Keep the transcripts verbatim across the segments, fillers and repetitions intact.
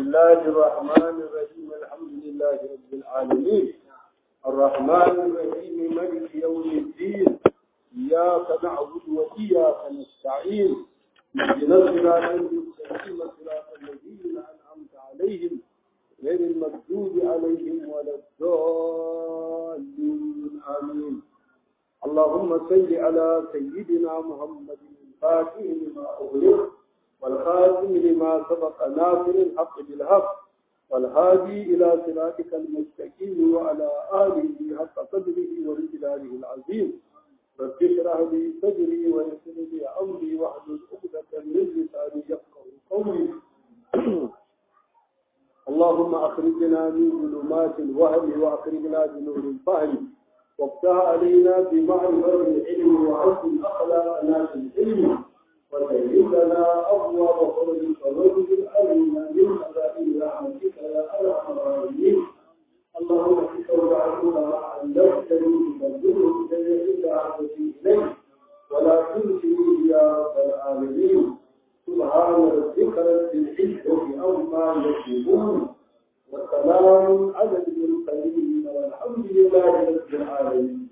الله الرحمن الرحيم الحمد لله رب العالمين الرحمن الرحيم مالك يوم الدين إياك نعبد وإياك نستعين اهدنا الصراط المستقيم صراط الذين أنعمت عليهم غير المغضوب عليهم ولا الضالين آمين. اللهم صل على سيدنا محمد الفاتح لما أغلق والخاتم لما سبق ناصر الحق بالحق والهادي إلى صراطك المستقيم وعلى آله حق قدره ومقداره العظيم. رب اشرح لي صدري ويسر لي أمري واحلل عقدة من لساني يفقهوا قولي. اللهم أخرجنا من ظلمات الوهم وأخرجنا بنور الفهم وافتح علينا بمعرفة العلم وحسن أخلاقنا في العلم وسهل لنا أبواب خيرك واغفر علينا من خزائن رحمتك يا أرحم الراحمين. اللهم بك وجعلنا ما علمتني تبلغ إلى عبدي إليك ولا تنسني يا رب العالمين. سبحان ربك رب العزة عما يصفون وسلام على المرسلين والحمد لله رب العالمين.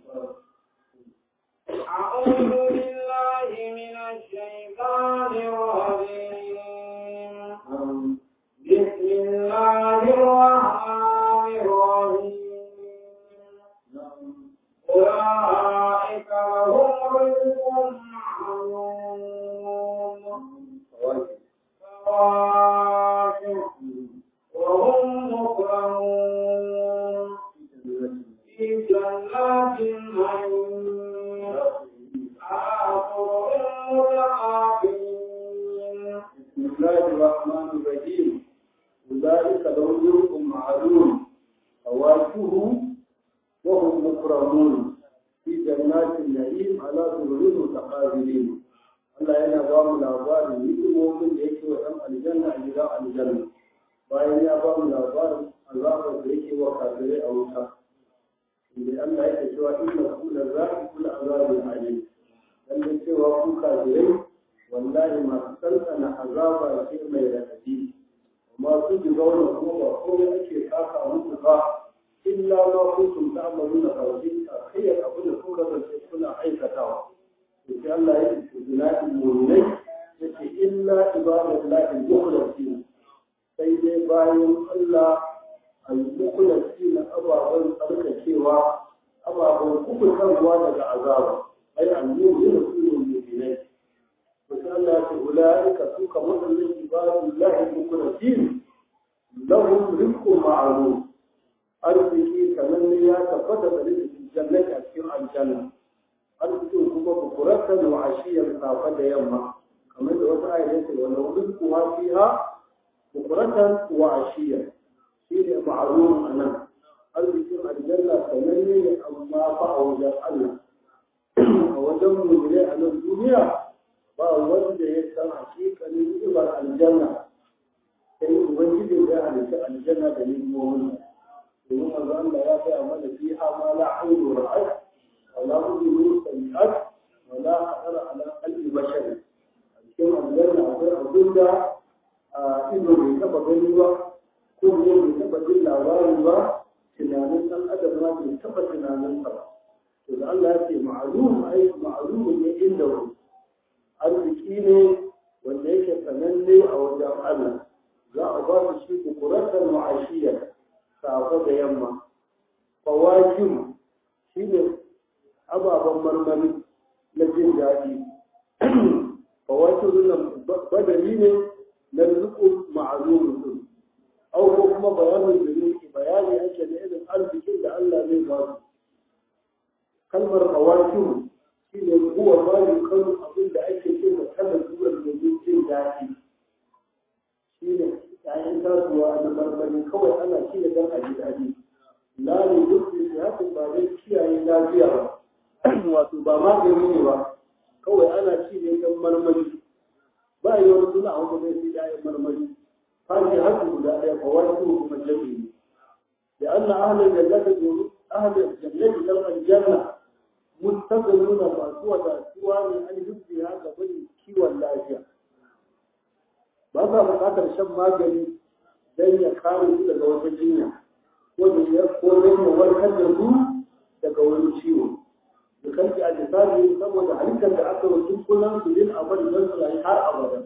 أعوذ بالله من الشيطان الرجيم. بسم الله الرحمن الرحيم. أولئك لهم رزق معلوم فواكه وهم مكرمون في جنات النعيم بسم الله الرحمن الرحيم. أولئك لهم رزق معلوم فواكه وهم مكرمون في جنات النعيم على سرر متقابلين. Allah yana ba mu labarin hikimomin da yake wa ɗan aljanna a gida aljanna bayan ya ba mu labarin azabar da yake wa kafirai a wuta. Inda Allah yake cewa inna kula za'i kula azabin alim. Lalle cewa ku kafirai wallahi masu tsantsana azaba ce mai raɗaɗi. Masu jigauna kuma ba komai ake saka musu ba illa ma kuntum ta'maluna kawai akhiyar abu da kuka zance kuna aikatawa. Sai Allah ya ce jina'il mu'minai yace illa ibadallahi al-mukhlasin. Sai dai bayan Allah al-mukhlasin ababan tsarkakewa ababan kubutarwa daga azaba ai al-mu'minin rasulun mu'minai. Sai Allah ya ce ulaika suka wadannan ibadallahi al-mukhlasin lahum rizqun ma'lum. Arziki sananne ya tabbata da rizqin jannati a cikin aljanna. Arzikin kuma bukuratan wa ashiyar safa da yamma kamar da wata ayar yake wala rizquha fiha bukuratan wa ashiyar shine ma'lum anan. Arzikin aljanna sananne ne amma fa a wajen Allah a wajen mu'mini a nan duniya ba wanda ya san hakikanin ibar aljanna sai ubangiji ya halitta aljanna da nimomin domin manzo Allah ya gaya mana fiha ma la aynu ra'at wala udhuru sami'at wala khatara ala qalbi bashar. Cikin aljanna akwai abin da ido bai taba gani ba ko ne bai taba jin labarin ba tunanin ɗan adam ma bai taba tunanin sa ba. To da Allah ya ce ma'lum ai ma'lum ne inda wani arziki ne wanda yake sananne a wajen Allah za a ba su shi kukuratan ma'ashiyar safa da yamma. Fawakin shi ne ababen marmari na jin daɗi. Fawakin nan badali ne na rizqun ma'lumun. Au ko kuma bayanin da ne bayani ake da irin arzikin da Allah zai ba su. Kalmar fawakin shi ne kuwa bayan kan abin da ake ce da kalar zuwa domin jin daɗi. Shi ne ‘ya'yan tasuwa na marmari kawai ana ci da dan a ji daɗi. Na ne duk da haka ba dai kiyaye lafiya ba. Wato ba magani ne ba kawai ana ci ne dan marmari ba yi wani suna a wanda zai fi ‘ya'yan marmari. Fashe haka guda ɗaya fawakin kuma jami'i. Da Allah ahalar jannati domin ahalar jannati dan aljanna مستقلون فاسوة سوان أن يبديها قبل كيوان lafiya. ba sa buƙatar shan magani dan ya kare su daga wata jinya ko da ya ko dan ya warkar da su daga wani ciwo da kanki a lissafi saboda halittar da aka rubuta kullum su din abin da su rayu har abada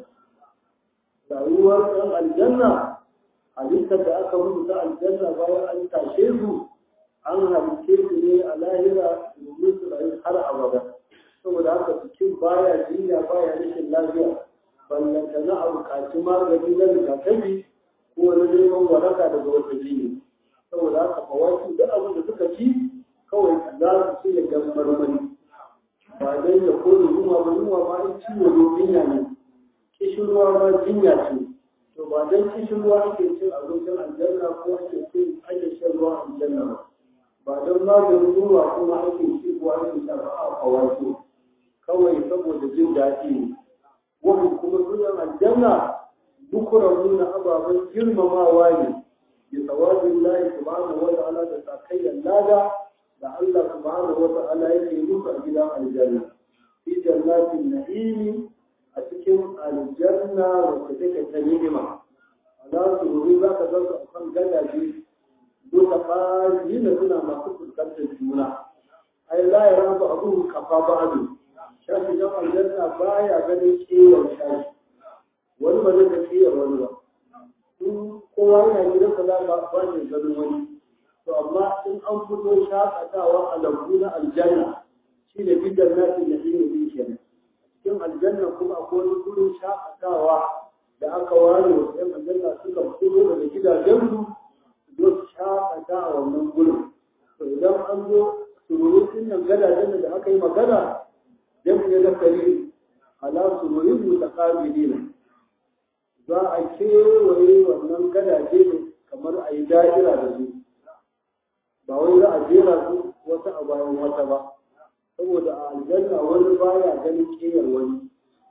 rayuwar ɗan aljanna halittar da aka rubuta aljanna bayan an tashe su an halitte su ne a lahira domin su rayu har abada saboda haka cikin baya jinya baya rashin lafiya ballanta na a bukaci magani na rigakafi ko wani neman waraka daga wata jinya saboda haka fawaki duk abin da suka ci kawai za su ci da gan marmari ba dan ya kone yunwa ba yunwa ma in ciwo ne jinya ne kishirwa ma jinya ce to ba dan kishirwa ake cin abincin aljanna ko ake cin ake shan ruwa aljanna ba ba don maganin yunwa kuma ake ci ko ake shara'a a wato kawai saboda jin daɗi ne wani kuma sunan aljanna dukkan nuna ababen girmamawa ne bi tsawabin lahi subhanahu wa ta'ala da sakayyar lada da Allah subhanahu wa ta'ala yake musu a gidan aljanna fi jannatin na'imi a cikin aljanna wacce take ta ni'ima za su ruri za ka zarta a kan gadaje duka ƙari da suna masu fuskantar juna ai la ya rabu abu kafa ba abu shafi jan aljanna baya ganin kewar shafi wani ba zai ga kewar wani ba in kowa yana gidan ka za ba ne ganin wani to amma in an fito shakatawa a lambu na aljanna shi ne bidan nasi na ilmi din kenan cikin aljanna kuma akwai wani gurin shakatawa da aka ware wa ɗan aljanna suka fito daga gidajensu zo su shakata a wannan gurin to idan an zo sururutun nan gadajen da aka yi magana jami'a da kare ala sururin mutaqabilina za a kewaye wannan gadaje ne kamar a yi da'ira da su ba wai za a jera su wata a bayan wata ba saboda a aljanna wani baya ganin kiyar wani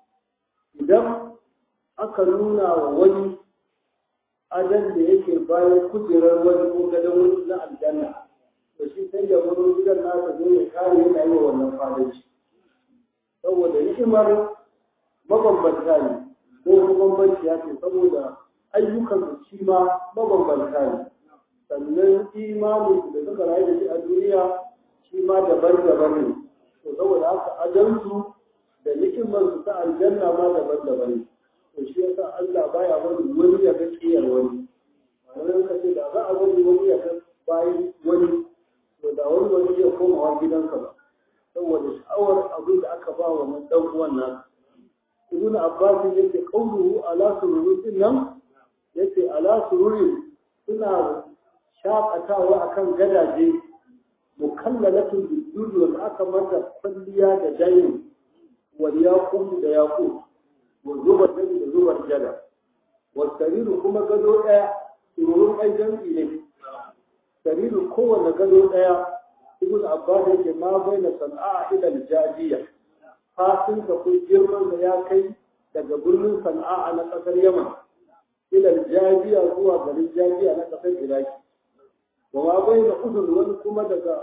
idan aka nuna wa wani adan da yake bayan kujerar wani ko gadon wani na aljanna to shi sai da wani gidan nasa zo ya kare yana yi wa wannan fadanci saboda ni'imar mabambanta ne ko mabambanci ya ce saboda ayyukan su shi ma mabambanta ne sannan imanin da suka rayu da shi a duniya shi ma daban-daban ne to saboda haka ajansu da ni'imar su ta aljanna ma daban-daban ne to shi yasa Allah baya bari wani ya ga kiyar wani wannan kace da za a bari wani ya ga bayan wani to da wani wani ya komawa gidansa ba saboda sha'awar abin da aka ba wa nan dan uwan nan ibn Abbas yake qawluhu ala sururin nan yace ala sururin suna shakatawa akan gadaje mukallalatun bidud wal aka mata kulliya da dayin wal yaqum da yaqum wa zubar da zubar jada wa sariru kuma gado daya sururun ai jam'i ne sariru kowanne gado daya ibn Abbas yake ma baina san'a ila al-jadiya fatin ka ko girman da ya kai daga birnin Sana'a na kasar Yaman ila al-jadiya zuwa garin Jadiya na kasar Iraki wa ma baina udun wani kuma daga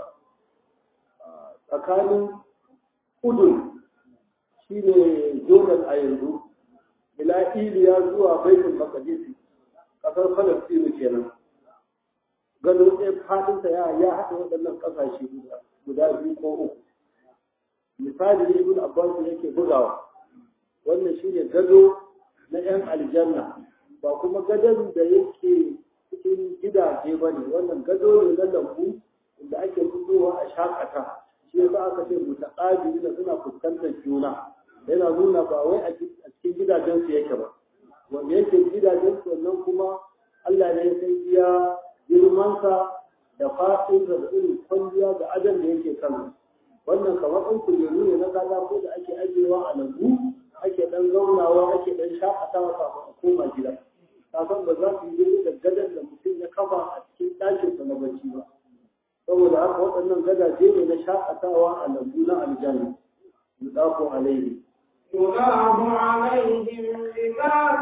tsakanin udun shine Jordan a yanzu ila Iliya zuwa Baitul Maqdis kasar Palestine kenan gado ɗaya fadinsa ya ya haɗa waɗannan ƙasashe guda biyu ko uku misali ne ibn Abbas yake bugawa wannan shine gado na yan aljanna ba kuma gadon da yake cikin gidaje ba ne wannan gado ne na lambu inda ake fitowa a shakata shi yasa aka ce mutaqabili da suna fuskantar juna yana nuna ba wai a cikin gidajen su yake ba wanda yake gidajen su wannan kuma Allah ne ya san iya girmansa da fatinsa da irin kwalliya da adam da yake kan wannan kamar ɗan kujeru ne na katako da ake ajiyewa a lambu ake ɗan zaunawa ake ɗan shakatawa kafin a koma gida kafin ba za su yi da gadon da mutum ya kafa a cikin ɗakinsa na bacci ba saboda haka waɗannan gadaje ne na shakatawa a lambu na aljanna yudafu alaihi يضاف عليهم لباس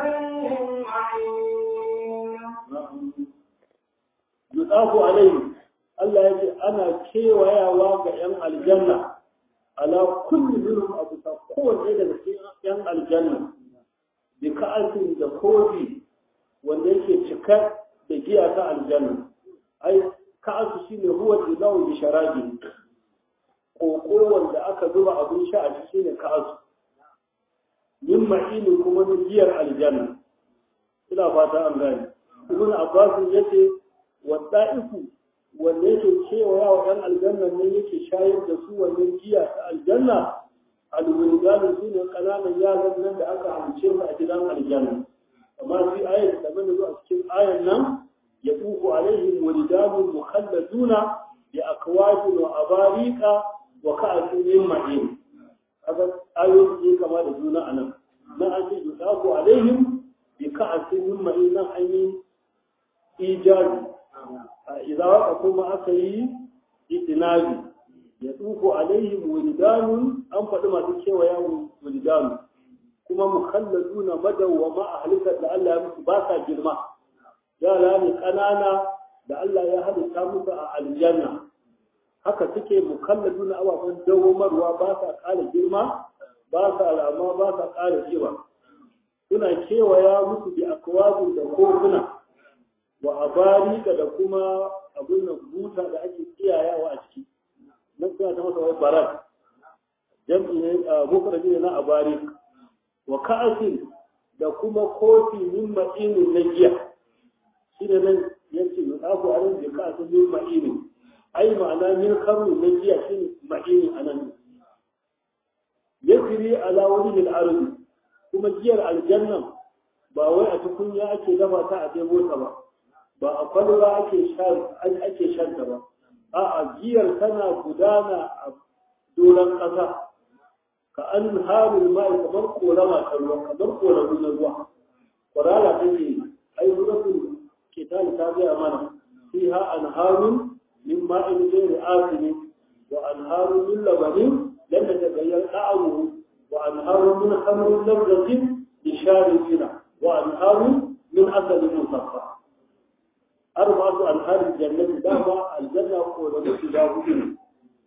معين yudafu alaihi Allah ya ce ana kewayawa ga ‘yan aljanna ala kulli minhum abu ta kowanne daga cikin ‘yan aljanna bi ka'asin da kofi wanda yake cikar da giya ta aljanna ai ka'asu shine huwa ilahu bi sharabi koko wanda aka zuba abin sha a ciki ne ka'asu min ma'ini kuma na giyar aljanna ina fata an gane ibn abbas yace wadda'ifu wanda yake cewa ya wa ɗan aljanna ne yake shayar da su wannan giya ta aljanna alwuldan su ne kananan yaran nan da aka halice su a gidan aljanna amma fi ayat da mun zo a cikin ayan nan yaqufu alaihim walidanun mukhalladuna bi akwabin wa abariqa wa ka'atin min ma'in kaga ayoyi ne kama da juna anan nan an ce yuqafu alaihim bi ka'atin min ma'in nan an yi ijabi idan waka kuma aka yi itinabi yaqufu alaihim walidanun an faɗi masu kewaya walidanu kuma mukhalladuna madawwama a halittar da Allah ya musu ba sa girma yara ne ƙanana da Allah ya halitta musu a aljanna haka suke mukhalladuna ababen dawomarwa ba sa ƙara girma ba sa rama ba sa ƙara kiba suna kewaya musu bi akwabin da kofuna wa abarika da kuma abin nan buta da ake tsiyayawa a ciki nan suna ta masa wai barak jam'i ne mufradi ne na abarik wa ka'asin da kuma kofi min ma'inin na giya shi da nan yace yudafu alayhi bi ka'asin min ma'inin ai ma'ana min khamru na giya shine ma'inin anan yajri ala wajhi al-ard kuma giyar aljanna ba wai a tukunya ake dafa ta a debo ta ba ba a kwalba ake shan ake shan ta ba a'a giyar tana gudana a doron kasa ka an harul mai kamar korama ta ruwa kamar koramu na ruwa korala take ai suratul kitab ta ga mana fiha anharun min ma'in ghayri asin wa anharun min labanin lam yataghayyar ta'amuhu wa anharun min khamrin ladhatin lisharibina wa anharun min asalin musaffa arba'atu anharul jannati dama aljanna koramu guda hudu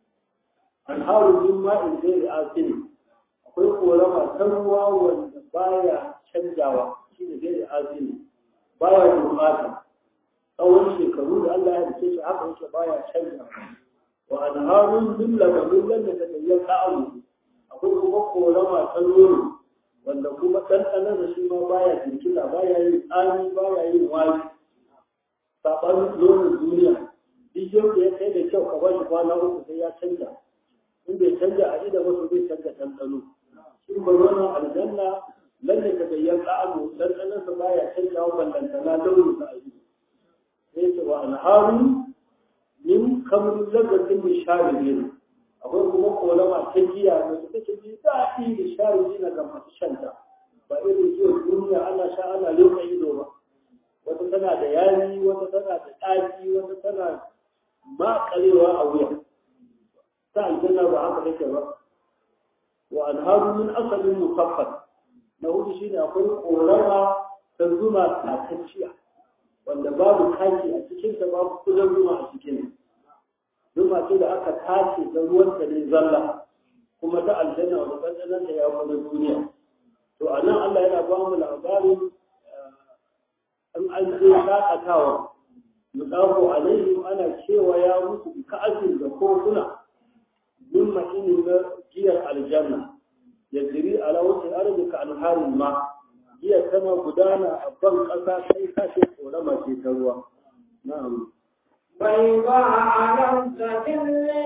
anharun min ma'in ghayri asin akwai korama ta ruwa wanda baya canjawa shi ne gari azini baya gurɓata tsawon shekaru da Allah ya dace shi haka yake baya canjawa wa anharun min labanin wanda ta tayyar ta'amu akwai kuma korama ta nono wanda kuma ɗanɗanar da shi ma baya jirkita baya yin tsami baya yin wari saɓanin nonon duniya duk yau da ya kai da kyau ka ba shi kwana uku sai ya canja in bai canja a ida ba zai canja ɗanɗano in ba wannan aljanna lalle ka bayyana ta'amu dan dan sa baya canza wa ballantana launin sa ayi sai ce wa anharu min kamrin lagatin bisharibin akwai kuma kolama ta giya da take ji daɗi da sharibin ga masu shanta ba irin jiya duniya ana sha ana leƙa ido ba wata tana da yari wata tana da ɗaki wata tana maƙarewa a wuya ta aljanna ba haka take ba wa anharu min asalin musaffat na hudu shine akwai korama ta zuma tatacciya wanda babu kaki a cikin ta babu kudan zuma a cikin zuma ce da aka tace da ruwan ta ne zalla kuma ta aljanna wanda tsantsanan ta ya kuma duniya to anan Allah yana ba mu labarin an an je shakatawa yudafu alaihim ana cewa ya musu ka'asin da kofuna min ma'inin na giyar aljanna ya jiri ala wata arziki ka alharin ma giyar tana gudana a ban ƙasa sai kashe korama ce ta ruwa na'am bai ba a nan sakin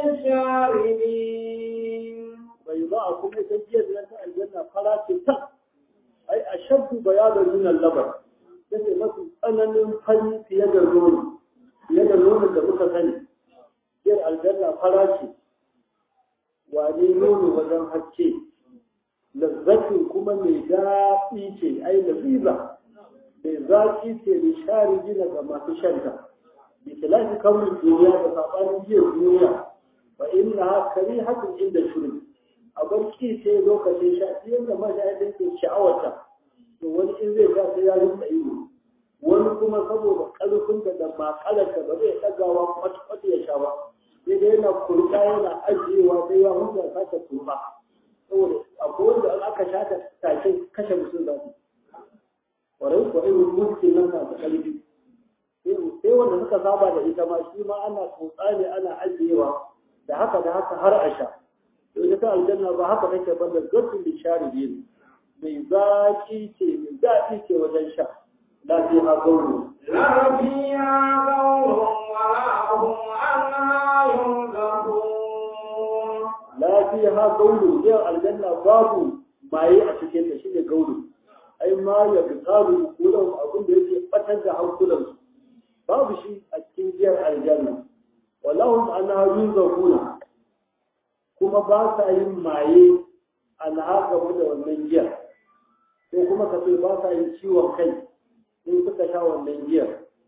lisharibin bai ba a kuma ta giyar da ta aljanna fara ce ta ai a shabbu bayanan nunan labar take masu tsananin fari fiye da nono fiye da nonon da muka sani giyar aljanna fara ce wane nono wajen hacce lazzatin kuma mai daɗi ce ai lafiza mai zaƙi ce da shari gina ga masu shanta bi kilafi kawai duniya da saɓanin jiyar duniya ba inna hakari hakan inda shirin a barci ce lokacin sha yadda mashahidin ke sha'awata to wani in zai sha sai ya rinsa ido wani kuma saboda ƙarfin da da makalar da ba zai ɗagawa kwata-kwata ya sha ba sai dai yana kurka yana ajiyewa sai ya huta sake kurba saboda akwai wanda aka sha ta take kashe mutum za su ƙwarai ko irin mulkin nan ka ta ƙarfi sai suka saba da ita ma shi ma ana tsotsa ne ana ajiyewa da haka da haka har a sha to ita ta aljanna ba haka take ba da gasin da sharibi mai zaki ce mai zafi ce wajen sha lafiya gauru لا فيها غول ولا هم عنها ينزفون lafiya gauru yau aljanna babu maye a cikin ta shine gauru ai ma ya bi karu kullum abin da yake batar da hankulansu babu shi a cikin jiyar aljanna walahum anha yunzafuna kuma ba sa yin maye anha game da wannan giyar ko kuma ka ce ba sa yin ciwon kai in suka sha wannan giyar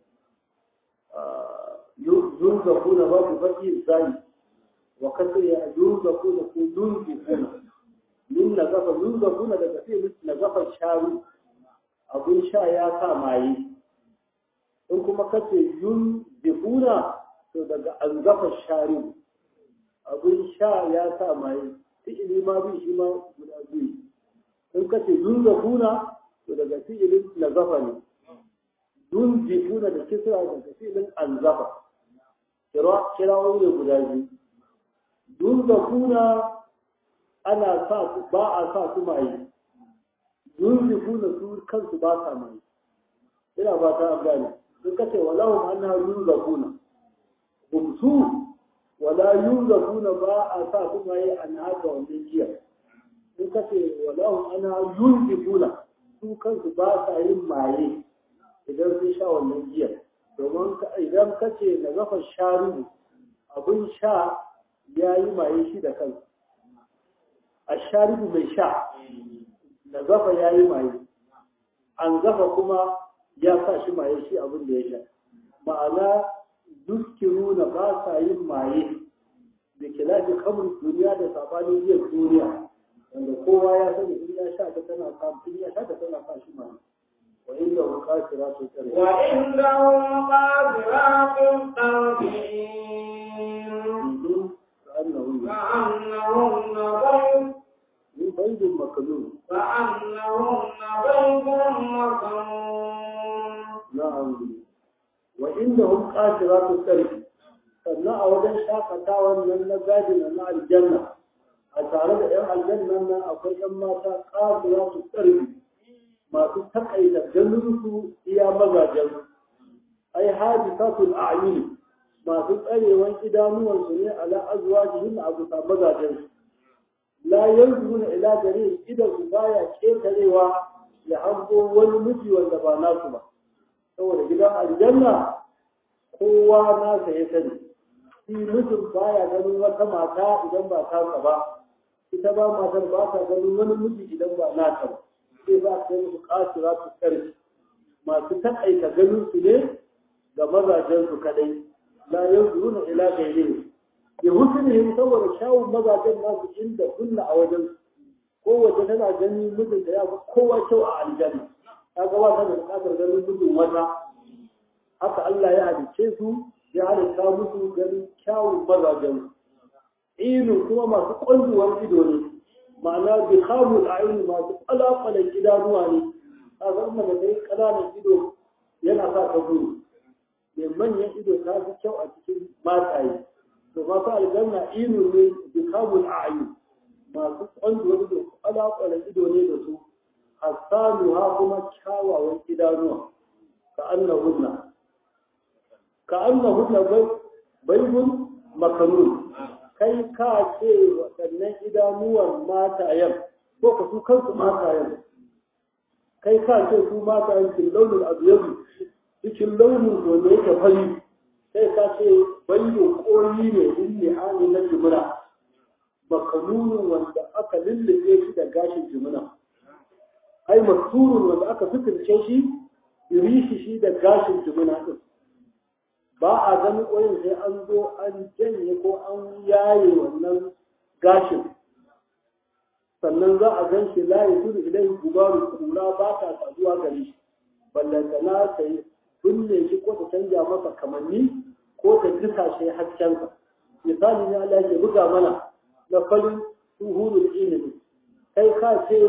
yunzafuna babu baki zai wa kace ya yunzafuna ko yunzifuna min nazafa yunzafuna daga fi'il nazafa sharu abun sha ya sa maye in kuma kace yun zifuna to daga anzafa shari abin sha ya sa mai fi'ili ma bi shi ma guda biyu in kace yun zifuna to daga fi'ilin nazafa ne yun zifuna da kisra daga fi'ilin anzafa kira kira wani guda biyu yun zifuna ana sa su ba a sa su mai yun zifuna su kansu ba sa mai ina ba ta gane sun kace walahum annaha yunzafuna bumsu wala yunzafuna ba a sa su mai an haka wannan giya sun kace walahum annaha yunzifuna su kansu ba sa yin maye idan sun sha wannan giya domin idan kace na gafa sharu abin sha ya yi maye shi da kansa a sharibu mai sha na gafa ya yi maye an gafa kuma ya sa shi maye shi abin da ya sha ma'ana duskiru na ba sa yin maye da kilafi kamar duniya da sabanin biyar duniya wanda kowa ya sani in ya sha ta tana sa in ya sha ta tana sa shi maye wa inda hum qasiratu tarfi wa indahum qasiratu tarfi كأنهن كأنهن بيض من بيض مكنون كأنهن بيض مكنون نعم وإنهم قاصرات الطرف sannan a wajen shakatawan nan na gadina na aljanna a tare da 'yan aljanna nan akwai 'yan mata ƙasira su ƙarfi masu takaita ganinsu iya mazajen ai hadisatul a'yun masu tsarewan idanuwansu ne ala azwajihim a bisa mazajen la yanzuruna ila gari idan su baya ketarewa ya hango wani miji wanda ba nasu ba saboda gidan aljanna kowa nasa ya sani shi mutum baya ganin wata mata idan ba tasa ba ita ba matar ba ta ganin wani miji idan ba nata ba sai ba ta yi musu kasira su karfi masu taƙaita ganin su ne ga mazajen su kadai la yanzuruna ila ghayrihim ya husnihim saboda shawun mazajen nasu inda kunna a wajen kowace tana ganin mijin da ya fi kowa kyau a aljanna kaga ba ta da buƙatar ganin mijin wata haka Allah ya halicce su ya halitta musu ganin kyawun mazajen inu kuma masu ƙwanzuwar ido ne ma'ana bi khamul a'yun masu ƙalaƙalan idanuwa ne kaga amma da kai ƙananan ido yana sa ka gudu mai manyan ido ta fi kyau a cikin mataye to masu aljanna inu ne bi khamul a'yun masu ƙwanzuwar ido ƙalaƙalan ido ne da su hassanu ha kuma kyawawan idanuwa ka annahunna كأنهن بيض مكنون kai ka ce waɗannan idanuwan matayen ko ka su kansu matayen kai ka ce su matayen cikin launin abiyabi cikin launin wanda yake fari kai ka ce bayyana ƙoli ne in ne hali na jimina makanunin wanda aka lullube shi da gashin jimina ai masurun wanda aka fitirce shi irishi shi da gashin jimina ɗin ba a ganin ƙoyin sai an zo an janye ko an yaye wannan gashin sannan za a gan shi layi tudu idan gubaru kura ba ta saduwa gare shi ballantana ta yi binne shi ko ta canja masa kamanni ko ta jika shi haskensa misali ne Allah ke buga mana na farin tuhurul ilimi kai ka ce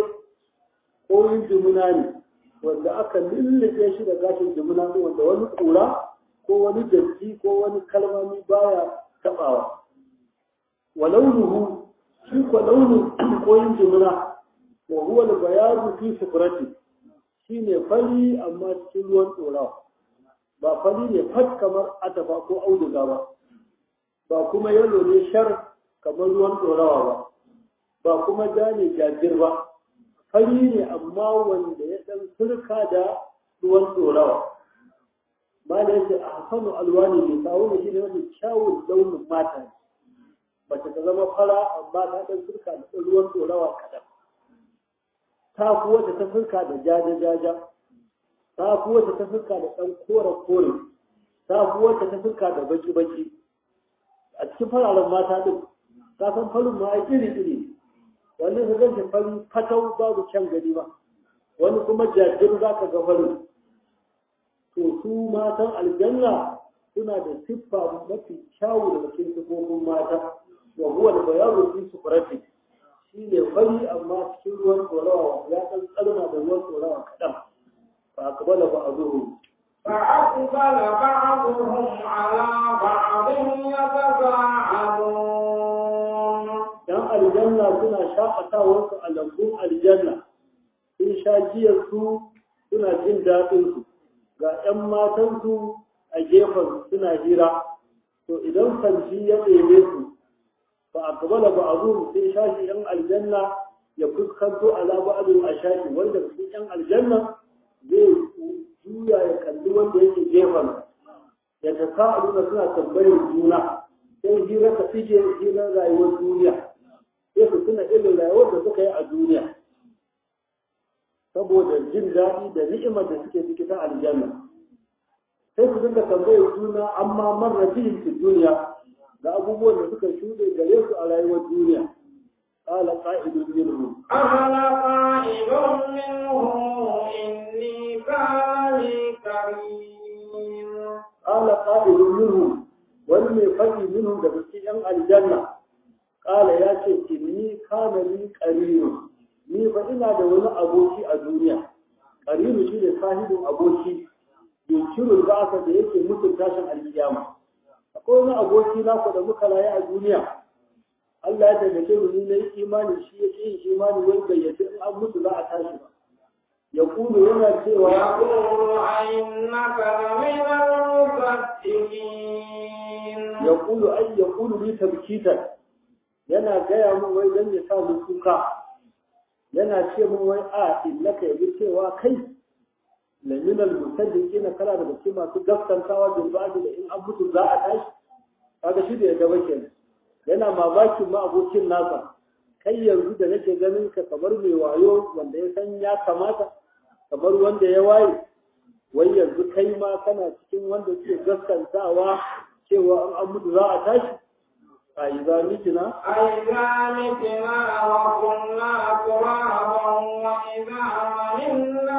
ƙoyin jimuna ne wanda aka lullube shi da gashin jimuna wanda wani kura ko wani datti ko wani kalmami baya tabawa wa launuhu shi ko launin koyin jimina wa huwa al-bayadu fi sufrati shine fari amma cikin ruwan tsorawa ba fari ne fat kamar adafa ko auduga ba ba kuma yalo ne shar kamar ruwan tsorawa ba ba kuma ja ne jajir ba fari ne amma wanda ya dan surka da ruwan tsorawa ba da yake a hasanu alwani ne kawo ne shi ne wani kyawun launin mata mace ta zama fara amma ta dan surka da ruwan tsorawa kadan ta fi wata ta surka da jaja jaja ta fi wata ta surka da dan kore kore ta fi wata ta surka da baki baki a cikin fararen mata din ka san farin ma ai iri iri wannan ka ganta fari fatau babu kyan gani ba wani kuma jajir za ka ga farin to su matan aljanna suna da siffa mafi kyawu daga cikin siffofin mata wa huwa da bayanu fi sufrati shi ne fari amma cikin ruwan tsorawa ya dan tsarna da ruwan tsorawa kaɗan fa akbala ba azuhu فأقبل بعضهم على بعض يتساءلون yan aljanna suna shaƙatawar su a lambun aljanna sun sha jiyar su suna jin daɗin su ga ƴan matan su a gefen suna hira to idan kanci ya ɗebe su fa akbala ba'dhum sai shashi ƴan aljanna ya fuskanto ala ba'dhum a shashi wanda su ƴan aljanna zai juya ya kalli wanda yake gefen ya ta sa'aluna suna tambayar juna sai hira ta fije hirar rayuwar duniya sai su suna irin rayuwar da suka yi a duniya saboda jin daɗi da ni'imar da suke ciki ta aljanna sai su dinga tambayar juna amma marra bihim fi duniya da abubuwan da suka shuɗe gare su a rayuwar duniya قال قائل منهم قال قائل منهم إني كان لي كريم قال قائل منهم ولم يفدي منهم ده cikin aljanna قال ya ce inni kana li qarin ni fa ina da wani aboki a duniya qarinu shi ne sahibin aboki yunkirul ba'sa da yake mutun tashin alkiyama akwai wani aboki na ku da muka rayu a duniya Allah ya taimake mu ni na imani shi yake yin imani wanda ya ce in an mutu za a tashi ba ya kudu yana cewa يقول أئنك لمن المصدقين ya kudu ai ya kudu ni tabkitan yana gaya min wai dan ya sa mu kuka yana ce min wai a innaka yabi cewa kai lamin al-musaddiqina kana daga cikin masu gaskantawa da ba'di da in an mutu za a tashi kaga shi da ya gaba kenan yana mamakin ma abokin nasa kai yanzu da nake ganin ka kamar mai wayo wanda ya san ya kamata kamar wanda ya waye wai yanzu kai ma kana cikin wanda suke gaskantawa cewa an an mutu za a tashi a iza mitina أئذا متنا وكنا ترابا وإذا منا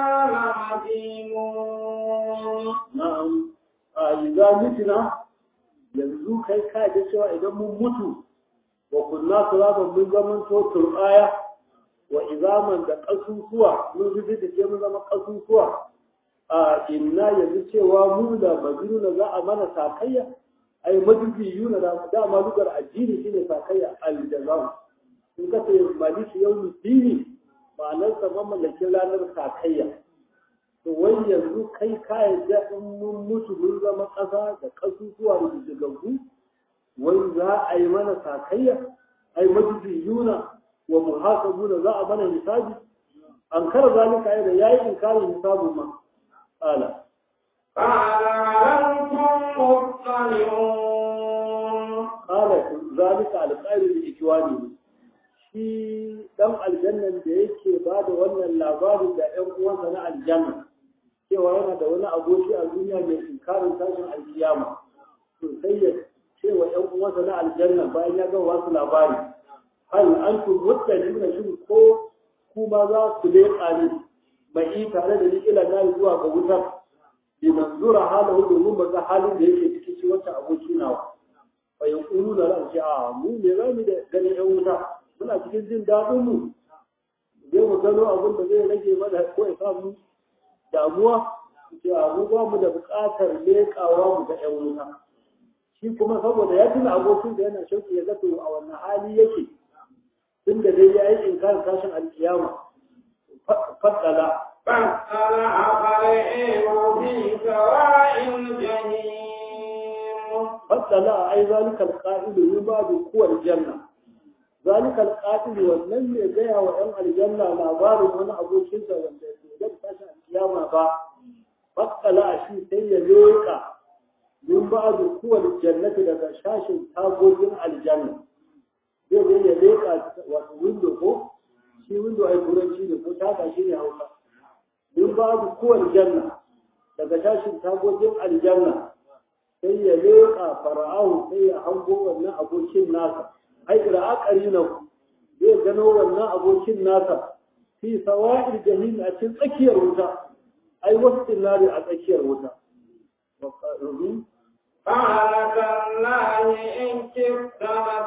لمدينون na'am a iza mitina yanzu kai ka da cewa idan mun mutu wa kunna turaban mun zaman to turbaya wa izaman da kasusuwa mun zubi da ke mun zama kasusuwa a inna yanzu cewa mu da madina za a mana sakayya ai madubiyuna da dama lugar addini shine sakayya aljazam in ka ce maliki yawmi dini ma'anar sa mamallakin ranar sakayya to wai yanzu kai ka yadda in mun mutu mun zama ƙasa da ƙasusuwa da jigaggu wai za a yi mana sakayya ai madubiyuna wa muhasabuna za a mana hisabi an kara zalika ai da yayi inkarin hisabun ma ala قال أنتم مطلعون قال ذلك alqairi da ikwani shi dan aljannan da yake ba da wannan labarin da ƴan uwansa na aljanna cewa yana da wani aboki a duniya mai inkarin tashin alkiyama to sai ya ce wa ƴan uwansa na aljanna bayan ya ga wasu labari hal antum muttaqina shin ko kuma za ku leƙa ni bai tare da ni ila na zuwa ga wutar bi manzura halahu domin ba ga halin da yake cikin shi wata aboki nawa fa yaqulu la raja'a mu ne zamu da ganin ƴan wuta muna cikin jin daɗin mu zai mu gano abin da zai rage mana ko ya samu damuwa cewa mu ba mu da buƙatar leƙawa mu ga ƴan wuta shi kuma saboda ya tuna abokin da yana shauki ya zato a wannan hali yake tun da dai ya yi inkarin tashin alkiyama faddala فاطلع فرعه في سواء الجحيم faddala ai zalika alqa'ilu min ba'd quwwal janna zalika alqa'ilu wannan ne gaya wa ɗan aljanna labarin wani abokin sa wanda ya da tashin alkiyama ba faddala shi sai ya leƙa min ba'd quwwal jannati daga shashin tagogin aljanna zai zai ya leƙa wato window ko shi window ai turanci ne ko taka shi ne hausa min babu kowar janna daga tashin tagogin aljanna sai ya leƙa fara'ahu sai ya hango wannan abokin nasa ai ra'a qarinahu zai gano wannan abokin nasa fi sawa'il jahim a cikin tsakiyar wuta ai wasu nari a tsakiyar wuta قال تالله إن كدت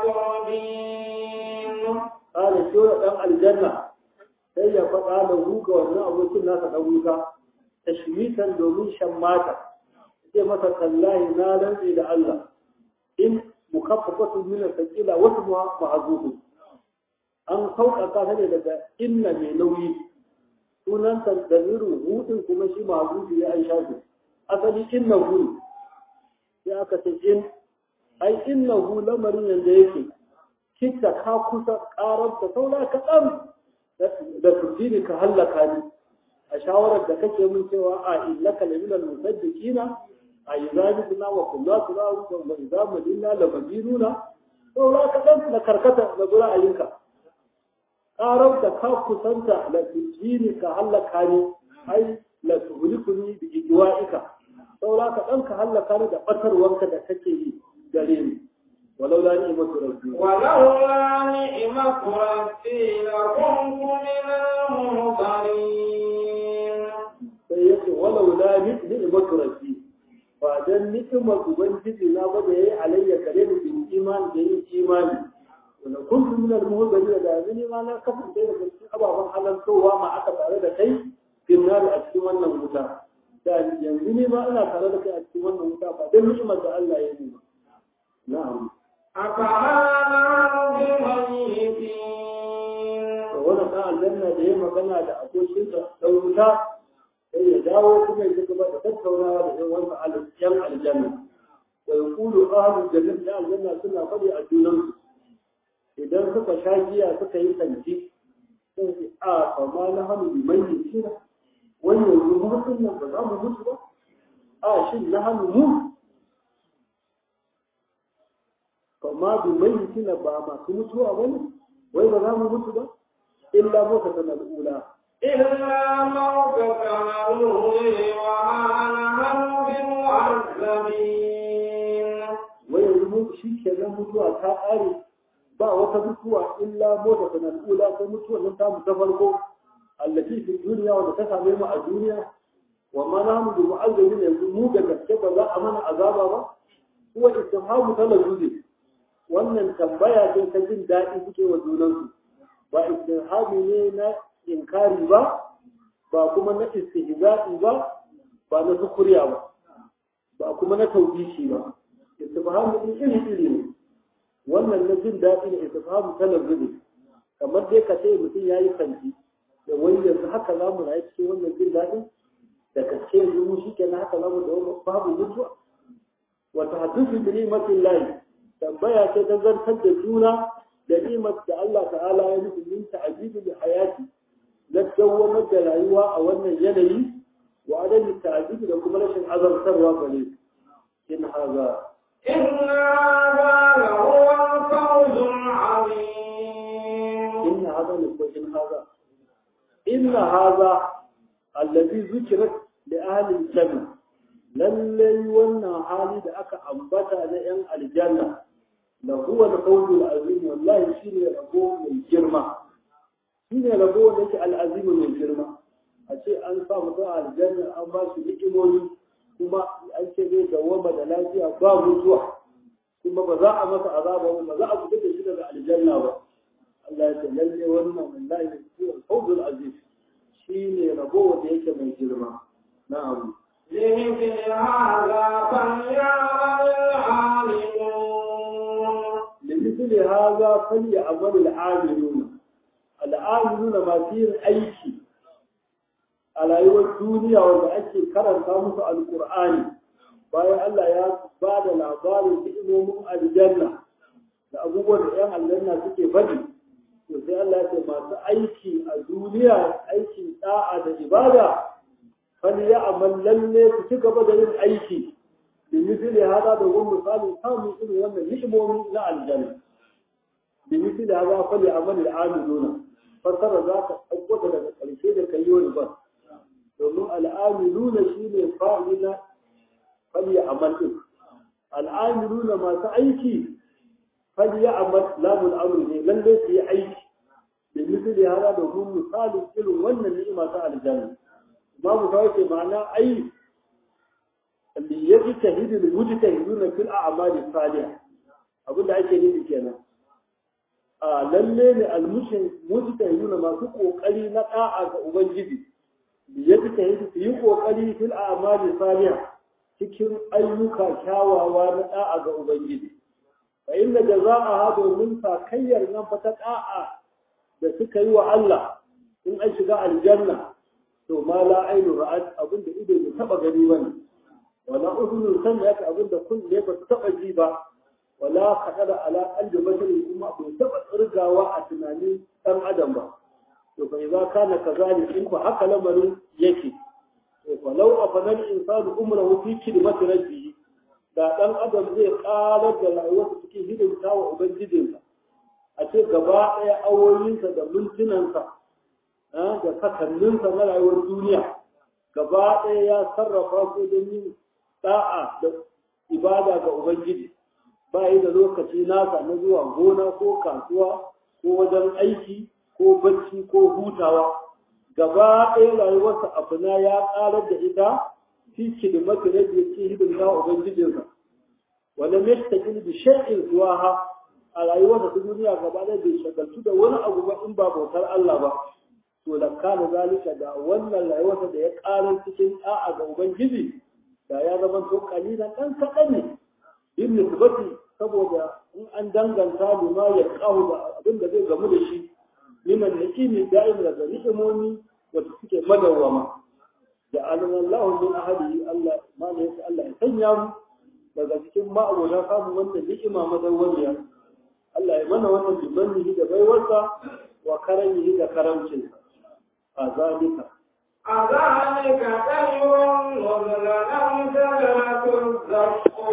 لتردين قال شو دان الجنة sai ya faɗa da huga wannan abokin nasa ɗan wuta tashmitan domin shammata sai masa tallahi na rantsi da Allah in mukaffafatu min al-thaqila wa ismuha ma'zufu an sauƙaƙa ta ne daga inna mai nauyi sunan tadbiru hudin kuma shi ma'zufu ya an shafi asali inna hu sai aka ce in ai innahu lamarin yanda yake kitta ka kusa ƙarar ta saura kaɗan da turdini ka hallaka ni a shawarar da kake min cewa a innaka lamina al-musaddiqina a yuzabuna wa kullatu lahu wa idza madinna la madinuna to la ka dan na karkata da gura ayyuka qarau da ka kusanta la turdini ka hallaka ni ai la tuhlikuni bi ijwa'ika to la ka dan ka hallaka ni da batarwanka da kake yi gare ni ولولا نعمة ربي ولولا نعمة ربي لكنت من المنظرين سيأتي ولولا نعمة ربي بعدين نعمة بنجد لا بد علي كلمة الإيمان جاي إيماني ولكنت من المنظرين لأنني ما لا كفر بين أبا حلم سوى ما أكف على كي في النار أتكلم الموتى لأن ينزلني ما أنا ترى لك أتكلم الموتى بعدين نعمة الله ينزل نعم أفعانا بميتين wannan ɗan aljanna da ya magana da abokinsa ɗan wuta sai ya dawo kuma ya gaba da tattaunawa da ɗan wasu yan aljanna wa yaqulu ahlul jannati ya aljanna suna faɗi a junansu idan suka sha giya suka yi santi sun ce a fa ma na hannu bi mayyitina wannan rubutun nan ba za mu mutu ba a shin na hannu mu فما بميتنا بما كمتوا أولا وإذا نام متوا إلا موتتنا الأولى إلا موتتنا الأولى وما نحن بمعذبين ويزمون شيء كذا متوا تآري با وتمتوا إلا موتتنا الأولى فمتوا نتام تفرقوا التي في الدنيا ونتسع بهم الدنيا وما نحن بمعذبين يزمون كذا لا أمن عذابا هو استفهام تلذذ wannan tambaya ce ta jin daɗi suke wa junansu ba istihami ne na inkari ba ba kuma na istihza'i ba ba na zukuriya ba ba kuma na taubishi ba istifhamu din iri iri ne wannan na jin daɗi ne istifhamu talabbi kamar dai ka ce mutum yayi kanti da wani yanzu haka za mu rayu cikin wannan jin daɗi da kace yanzu mu shi kenan haka za mu da babu mutuwa wa tahaddathu bi ni'matillahi tambaya ce ta zartar da juna da nimar da Allah ta'ala ya nufi min ta'ajibi da hayati na dawwamar da rayuwa a wannan yanayi wa adami ta'ajibi da kuma rashin azartarwa gare in haza إن هذا لهو الفوز العظيم in haza ne ko in haza in haza allazi zukirat li ahli al-janna lallai wannan hali da aka ambata na yan aljanna da huwa al-qawlu al-azim wallahi shine rabo mai girma shine rabo da yake al-azim mai girma a ce an sa mutum a aljanna an ba shi ni'imomi kuma an ce zai dawama da lafiya ba mutuwa kuma ba za a masa azaba ba ba za a fita da shi daga aljanna ba Allah ya ce lalle wannan wallahi shine al-qawlu al-azim shine rabo da yake mai girma na'am لمثل هذا فليعمل العاملون لمثل هذا فليعمل العاملون العاملون ما فيه أيكي على يوم الدنيا وبأكي كرم كاموس القرآن بايا الله يا بعد العبار تئمهم الجنة da abubuwan da ‘yan aljanna suke faɗi, to sai Allah ce masu aiki a duniya, aikin ɗa'a da ibada, fali ya amal lalle su ci gaba da yin aiki, da misali hada da wani misali samun irin wannan ni'imomi na aljanna. Da misali hada fali amal da amiluna, fassara za ka ɗauko daga ƙarshe da kai yau ba. Domin al'amiluna shi ne fa'ila fali amal ɗin. Al'amiluna masu aiki فليعمل لام الامر لن ليس يعيش بمثل هذا دون مثال كل ون نعمه على الجنه ما متوجه معناه اي اللي يجتهد المجتهدون في الاعمال الصالحه اقول da ake nufi kenan a lalle ne almushin mujtahiduna masu kokari na da'a ga ubangiji yajtahidu su yi kokari fil a'mali salihah cikin ayyuka kyawawa na da'a ga ubangiji fa inna jazaa'a domin sakayyar nan fa ta da'a da suka yi wa Allah in an shiga aljanna to ma la ainu ra'at abinda ido bai taba gani bane wala udhun sami'at abinda kunne ba taba ji ba wala khadara ala qalbi bashari kuma bai taba tsirgawa a tunanin dan adam ba to fa idza kana kazalik in fa haka lamarin yake to fa law afana al-insanu umrahu fi khidmati rabbih da ɗan adam zai ƙarar da rayuwarsa cikin hidimta wa ubangijinsa a ce gaba ɗaya awoyinsa da mintunansa da sakanninsa na rayuwar duniya gaba ɗaya ya sarrafa su don yin ɗa'a da ibada ga ubangiji ba yi da lokaci nasa na zuwa gona ko kasuwa ko wajen aiki ko bacci ko hutawa gaba ɗaya rayuwarsa abuna ya ƙarar da ita في كلمة ربي فيه بالله وبنجدها ولم يستقل بشيء سواها على أيوة الدنيا قبل بشكل كده ولا أبو بكر باب وصل الله با ولكان ذلك دا ولا الأيوة ده يقال تكين أعد وبنجدي دا يا زمان تو قليلا كان كأني ابن سبتي saboda in an danganta da ma ya kawo da abin da zai gamu da shi liman hakimi da'im da ni'imomi wanda suke madawama جعلنا الله من أهله الله ما ليس الله يسنيهم daga cikin ma'abota samun wannan ni'ima madawwamiya Allah ya mana wannan bimannihi da baiwarsa wa karamihi da karamcinsa a zalika a zalika qayyun wa lam tarakun zakkum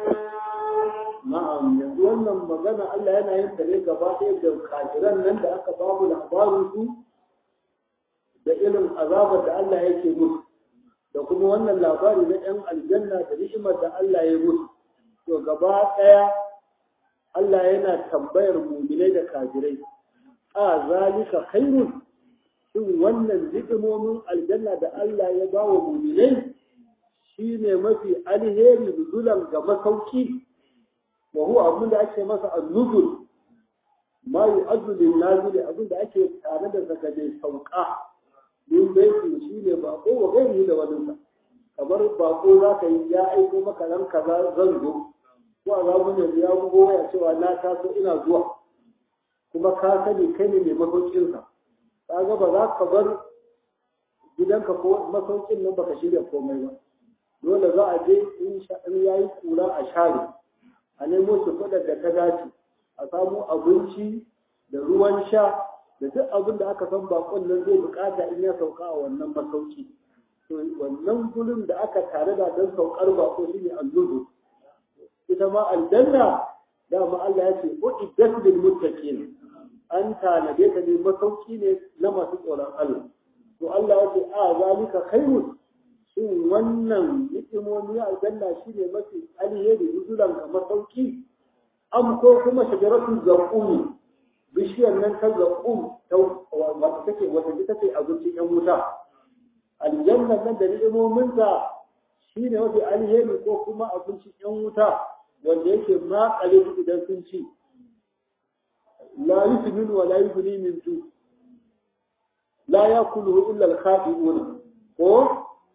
na'am yanzu wannan magana Allah yana yin ta ne gaba ɗaya da kafiran nan da aka babu labarin su da irin azabar da Allah yake musu da kuma wannan labari na ɗan aljanna da ni'imar da Allah ya musu to gaba ɗaya Allah yana tambayar mu'minai da kafirai a zalika khairun shin wannan ni'imomin aljanna da Allah ya ba wa mu'minai shine mafi alheri nuzulan ga masauki wa huwa abin da ake masa an-nuzul ma yu'addu lin-nazili abin da ake tare da sakaje sauka din baiti shi ne bako wa gani da wani kamar bako za ka yi ya aiko maka nan kaza zan zo ko a zamu ne ya bugo ya cewa na taso ina zuwa kuma ka sani kai ne mai masaukin sa kaga ba za ka bar gidanka ko masaukin nan baka shirya komai ba dole za a je in sha in yayi kura a share a nemo su fadar da ta dace a samu abinci da ruwan sha da duk abin da aka san bakon nan zai bukata in ya sauka a wannan masauki to wannan gurin da aka tare da dan saukar bako shine al-nuzul ita ma aljanna da ma Allah ya ce uiddat lil muttaqin an tanade ta ne masauki ne na masu tsoron Allah to Allah ya ce a zalika khairun shin wannan ni'imomi aljanna shine mafi alheri nuzulan ga masauki am ko kuma shajaratu zaqum bishiyar nan ta zaƙum ta wata take wata ita ce abincin yan wuta aljanna nan da ni'imominta shi ne mafi alheri ko kuma abincin yan wuta wanda yake makale idan sun ci la yusmin wa la yughni min ju la yakuluhu illa al-khafi'un ko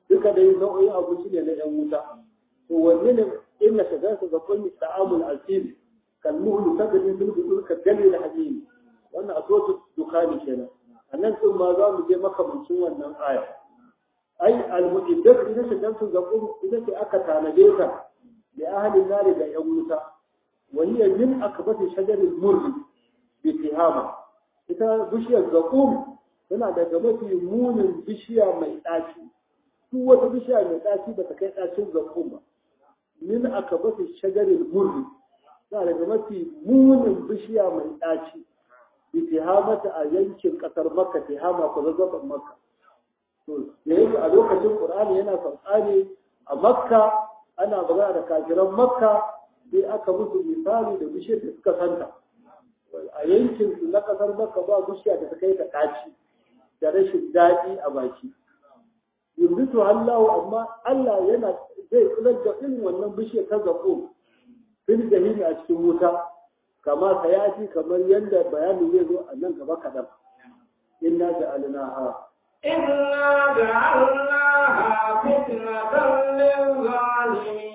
duka dai nau'in abinci ne na yan wuta to wanne ne inna shajaratu zaqqum ta'amul asim kalmuhul sabin bil budur kadali al-hadid wannan a sotu dukani kenan annan sun ma za mu je makamancin wannan aya ai al-mu'iddat idan shajaratu zaqqum idan ce aka tanade ta da ahlin nari da yan wuta wa hiya min akbati shajaril murri bi tihama ita bishiyar zaqqum tana daga mafi munin bishiya mai ɗaci duk wata bishiya mai ɗaci ba ta kai ɗacin zaqqum ba min akbati shajaril murri tana daga mafi munin bishiya mai ɗaci bi tihamata a yankin ƙasar makka tihama ko zazzaban makka to da yake a lokacin qur'ani yana sauka ne a makka ana magana da kafiran makka sai aka musu misali da bishiyar da suka santa a yankin su na ƙasar makka ba bishiya da ta kai ta ɗaci da rashin daɗi a baki yanzu to Allah amma Allah yana zai kula da irin wannan bishiyar ta zaƙo fil jahimi a cikin wuta kama sayati kamar yadda bayani zai zo a nan gaba kaɗan inna ja'alnaha إنا جعلناها فتنة للظالمين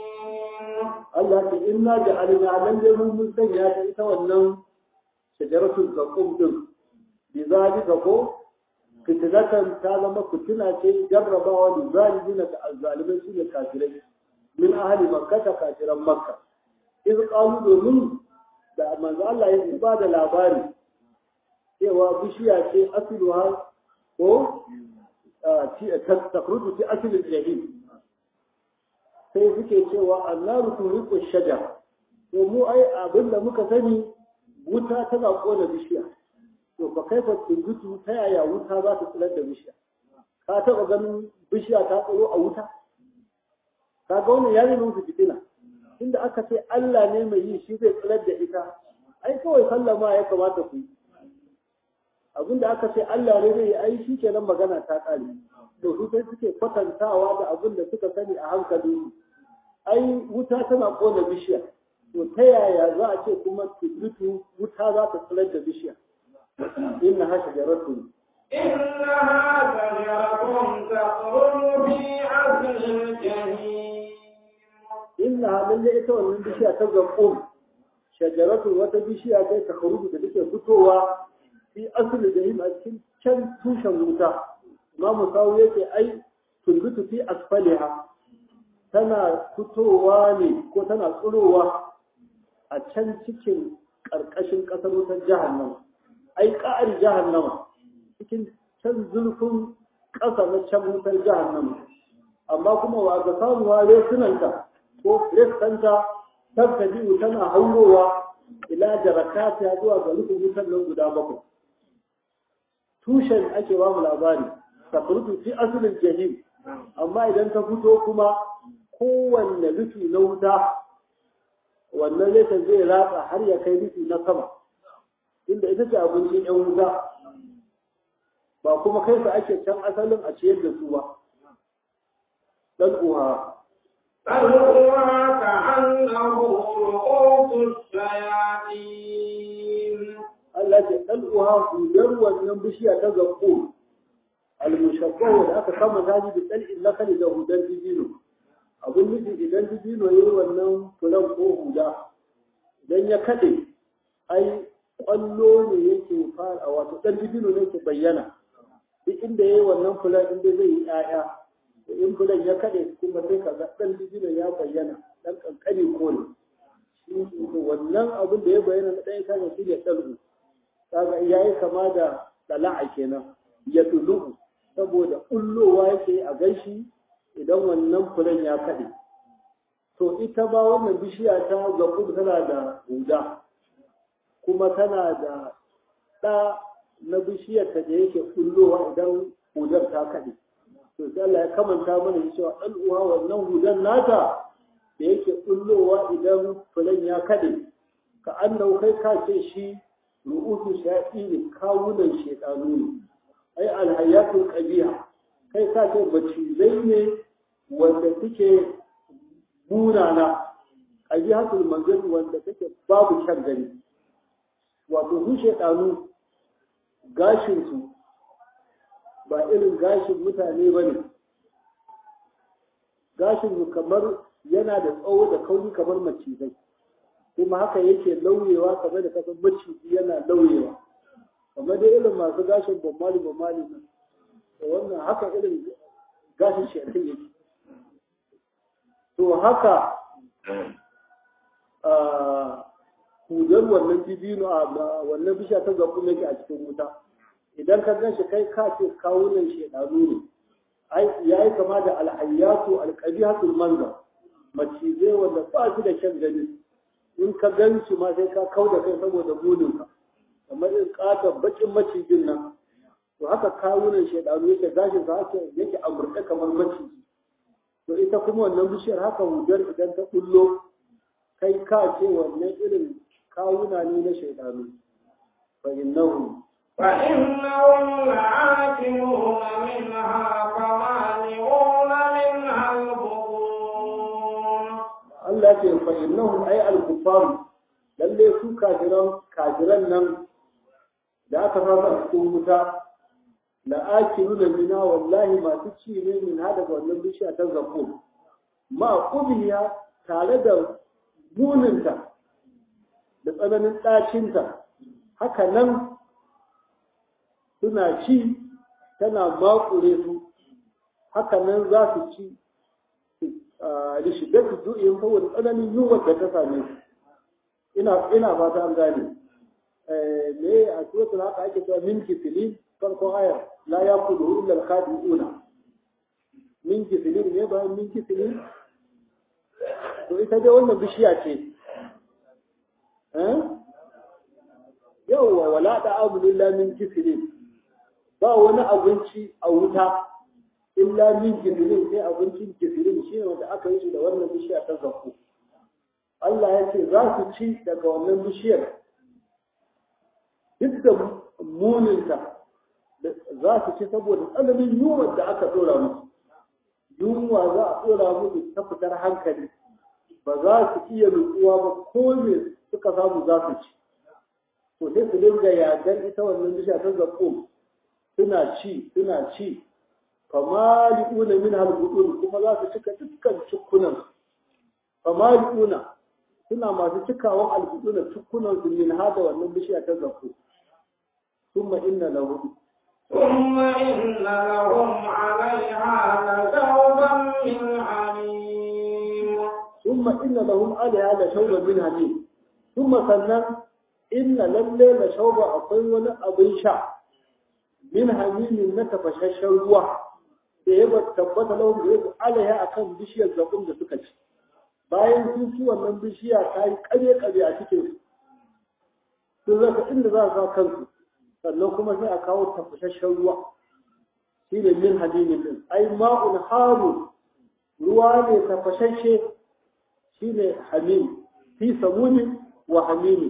Allah ce inna ja'alna lan jaru mun sanya ta ita wannan shajaratul zaqum din bi zalika ko fitnatan ta zama fitina ce jarrabawa da zalimin da azzalimai su ne kafirai min ahli makka ta kafiran makka iz qalu domin da manzo Allah ya ba da labari cewa bishiya ce asluha ko ta takrutu fi asli al-jahim sai suke cewa annaru turiqu shajar to mu ai abinda muka sani wuta tana kona bishiya to fa kaifa tungutu ta yaya wuta za ta tsirar da bishiya ka taba ganin bishiya ta tsiro a wuta ka ga wannan yayin musu fitina inda aka ce Allah ne mai yi shi zai tsirar da ita ai kawai sallama ya kamata ku yi abinda aka ce Allah ne zai yi ai shi kenan magana ta kare to su sai suke kwatantawa da abinda suka sani a hankali ai wuta tana kona bishiya to ta yaya za a ce kuma tututu wuta za ta tsirar da bishiya inna ha shajaratu إنها شجرة تخرج في أصل الجحيم inna ha lalle ita wannan bishiya ta zaqqum shajaratu wata bishiya ce ta kharuju da take fitowa fi asli jahim a cikin can tushen wuta imamu sawu yake ai tunbutu fi asfaliha tana fitowa ne ko tana tsurowa a can cikin ƙarƙashin ƙasar wutar jahannama ai ƙa'ar jahannama cikin can zurfin ƙasa na can wutar jahannama amma kuma wa ga samuwa resunanta ko restanta tabtabi'u tana haurowa ila darakata zuwa ga rufin wutar nan guda bakwai tushen ake ba mu labari tafrutu fi aslil jahim amma idan ta fito kuma kowanne rufi na wuta wannan laifin zai ratsa har ya kai rufi na sama inda ita ce abincin yan wuta ba kuma kai su ake can asalin a ciyar da su ba dan uwa طلعها كأنه رؤوس الشياطين Allah ce ɗal'uha hudar wannan bishiya ta zaƙo al-mushabbahu da aka kama zaji da ɗal'in nakali da hudar dibino abin nufi idan dibino ya yi wannan fulan ko huda idan ya kaɗe ai ƙwallo ne yake fara wato ɗan dibino ne ke bayyana duk inda ya yi wannan fulan inda zai yi ƴaƴa in fulan ya kaɗe kuma sai ka ga ɗan dibino ya bayyana ɗan ƙanƙani ko ne wannan abin da ya bayyana na ɗaya kaga shi ne ɗal'u kaga yayi kama da dala'a kenan ya tulu saboda kullowa yake a ganshi idan wannan furen ya kade to ita ba wannan bishiya ta gabu tana da huda kuma tana da da na bishiyar ta da yake kullowa idan hudar ta kade to sai Allah ya kamanta mana cewa dan uwa wannan hudar nata da yake kullowa idan furen ya kade ka annau kai ka ce shi ru'usu shayatin kawunan shaytanu ne ai alhayatul qabiha kai ka ce macizai ne wanda suke munana qabihatul manzil wanda take babu shan gani wato su shaytanu gashin su ba irin gashin mutane bane gashin kamar yana da tsawo da kauri kamar macizai kuma haka yake lauyewa kamar da kasan maciji yana lauyewa kamar da irin masu gashin bamali bamali nan da wannan haka irin gashin shaitan yake to haka hudar wannan dibino a wannan bishiya ta zaɓu yake a cikin wuta idan ka gan shi kai ka ce kawunan shaidanu ne ya yi kama da alhayyatu alƙabihatul manzar macizai wanda ba su da kyan gani in ka gan shi ma sai ka kau da kai saboda muninka kamar in ƙaton baƙin macijin nan to haka kawunan shaidanu yake gashin sa haka yake amurka kamar maciji to ita kuma wannan bishiyar haka hudar idan ta kullo kai ka ce wannan irin kawuna ne na shaidanu fa innahu فإنهم لعاكلون منها فمالئون منها البطون Allah ce fa innahum ay al-kuffar lalle su kafiran kafiran nan da aka fara a cikin wuta la akiluna mina wallahi masu ci ne min hada ga wannan bishiya ta zakko ma kubiya tare da muninta da tsananin ɗacinta haka nan suna ci tana makure su haka nan za su ci da shigar su du'in saboda tsananin yunwar da ta same su ina ina fata an gane me a suratul haka ake cewa min kifilin farkon ayar la yaqulu illa al-khadi'una min kifilin ne bayan min kifilin to ita dai wannan bishiya ce eh yawwa wala ta'amu illa min kifilin ba wani abinci a wuta illa min kifilin sai abincin kifilin shi ne wanda aka yi shi da wannan bishiya ta zakku Allah ya ce za su ci daga wannan bishiyar duk da muninta za su ci saboda tsananin yunwar da aka tsora musu yunwa za a tsora musu ta fitar hankali ba za su iya nutsuwa ba ko me suka samu za su ci to sai su dinga yagar ita wannan bishiya ta zakku suna ci suna ci famali'una min halbudun kuma za su cika dukkan cikunan famali'una suna masu cikawan albuduna cikunan su min hada wannan bishiya ta zakku thumma inna lahum ثم إن لهم عليها لشوبا من حميم ثم إن لهم عليها لشوبا من حميم ثم سنن إن لله لشوبا أقوى ولا أبي شاء min hamimin na tafashashen ruwa da ya tabbata lahum da yake alaiha akan bishiyar zakum da suka ci bayan sun ci wannan bishiya ta yi kare kare a cikin su sun zaka inda za su kansu sannan kuma sai a kawo tafashashen ruwa shi ne min hamimin din ai ma'un haru ruwa ne tafashashe shi ne hamim fi samuni wa hamimi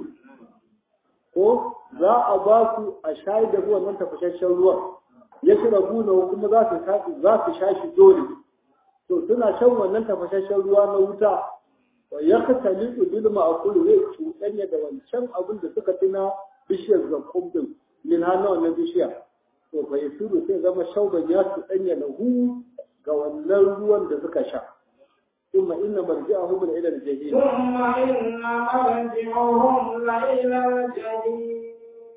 ko za a ba su a shayar da ruwan nan tafashashen ruwan ya shi rabu na kuma za su sha za su sha shi dole to suna shan wannan tafashashen ruwa na wuta wa ya katali bil ma'qul zai cuɗanya da wancan abin da suka tuna bishiyar zakum din min hana wannan bishiya to fa yasiru sai zama shauban ya cuɗanya lahu ga wannan ruwan da suka sha ثم إن مرجعهم إلى الجحيم ثم إن مرجعهم لإلى الجحيم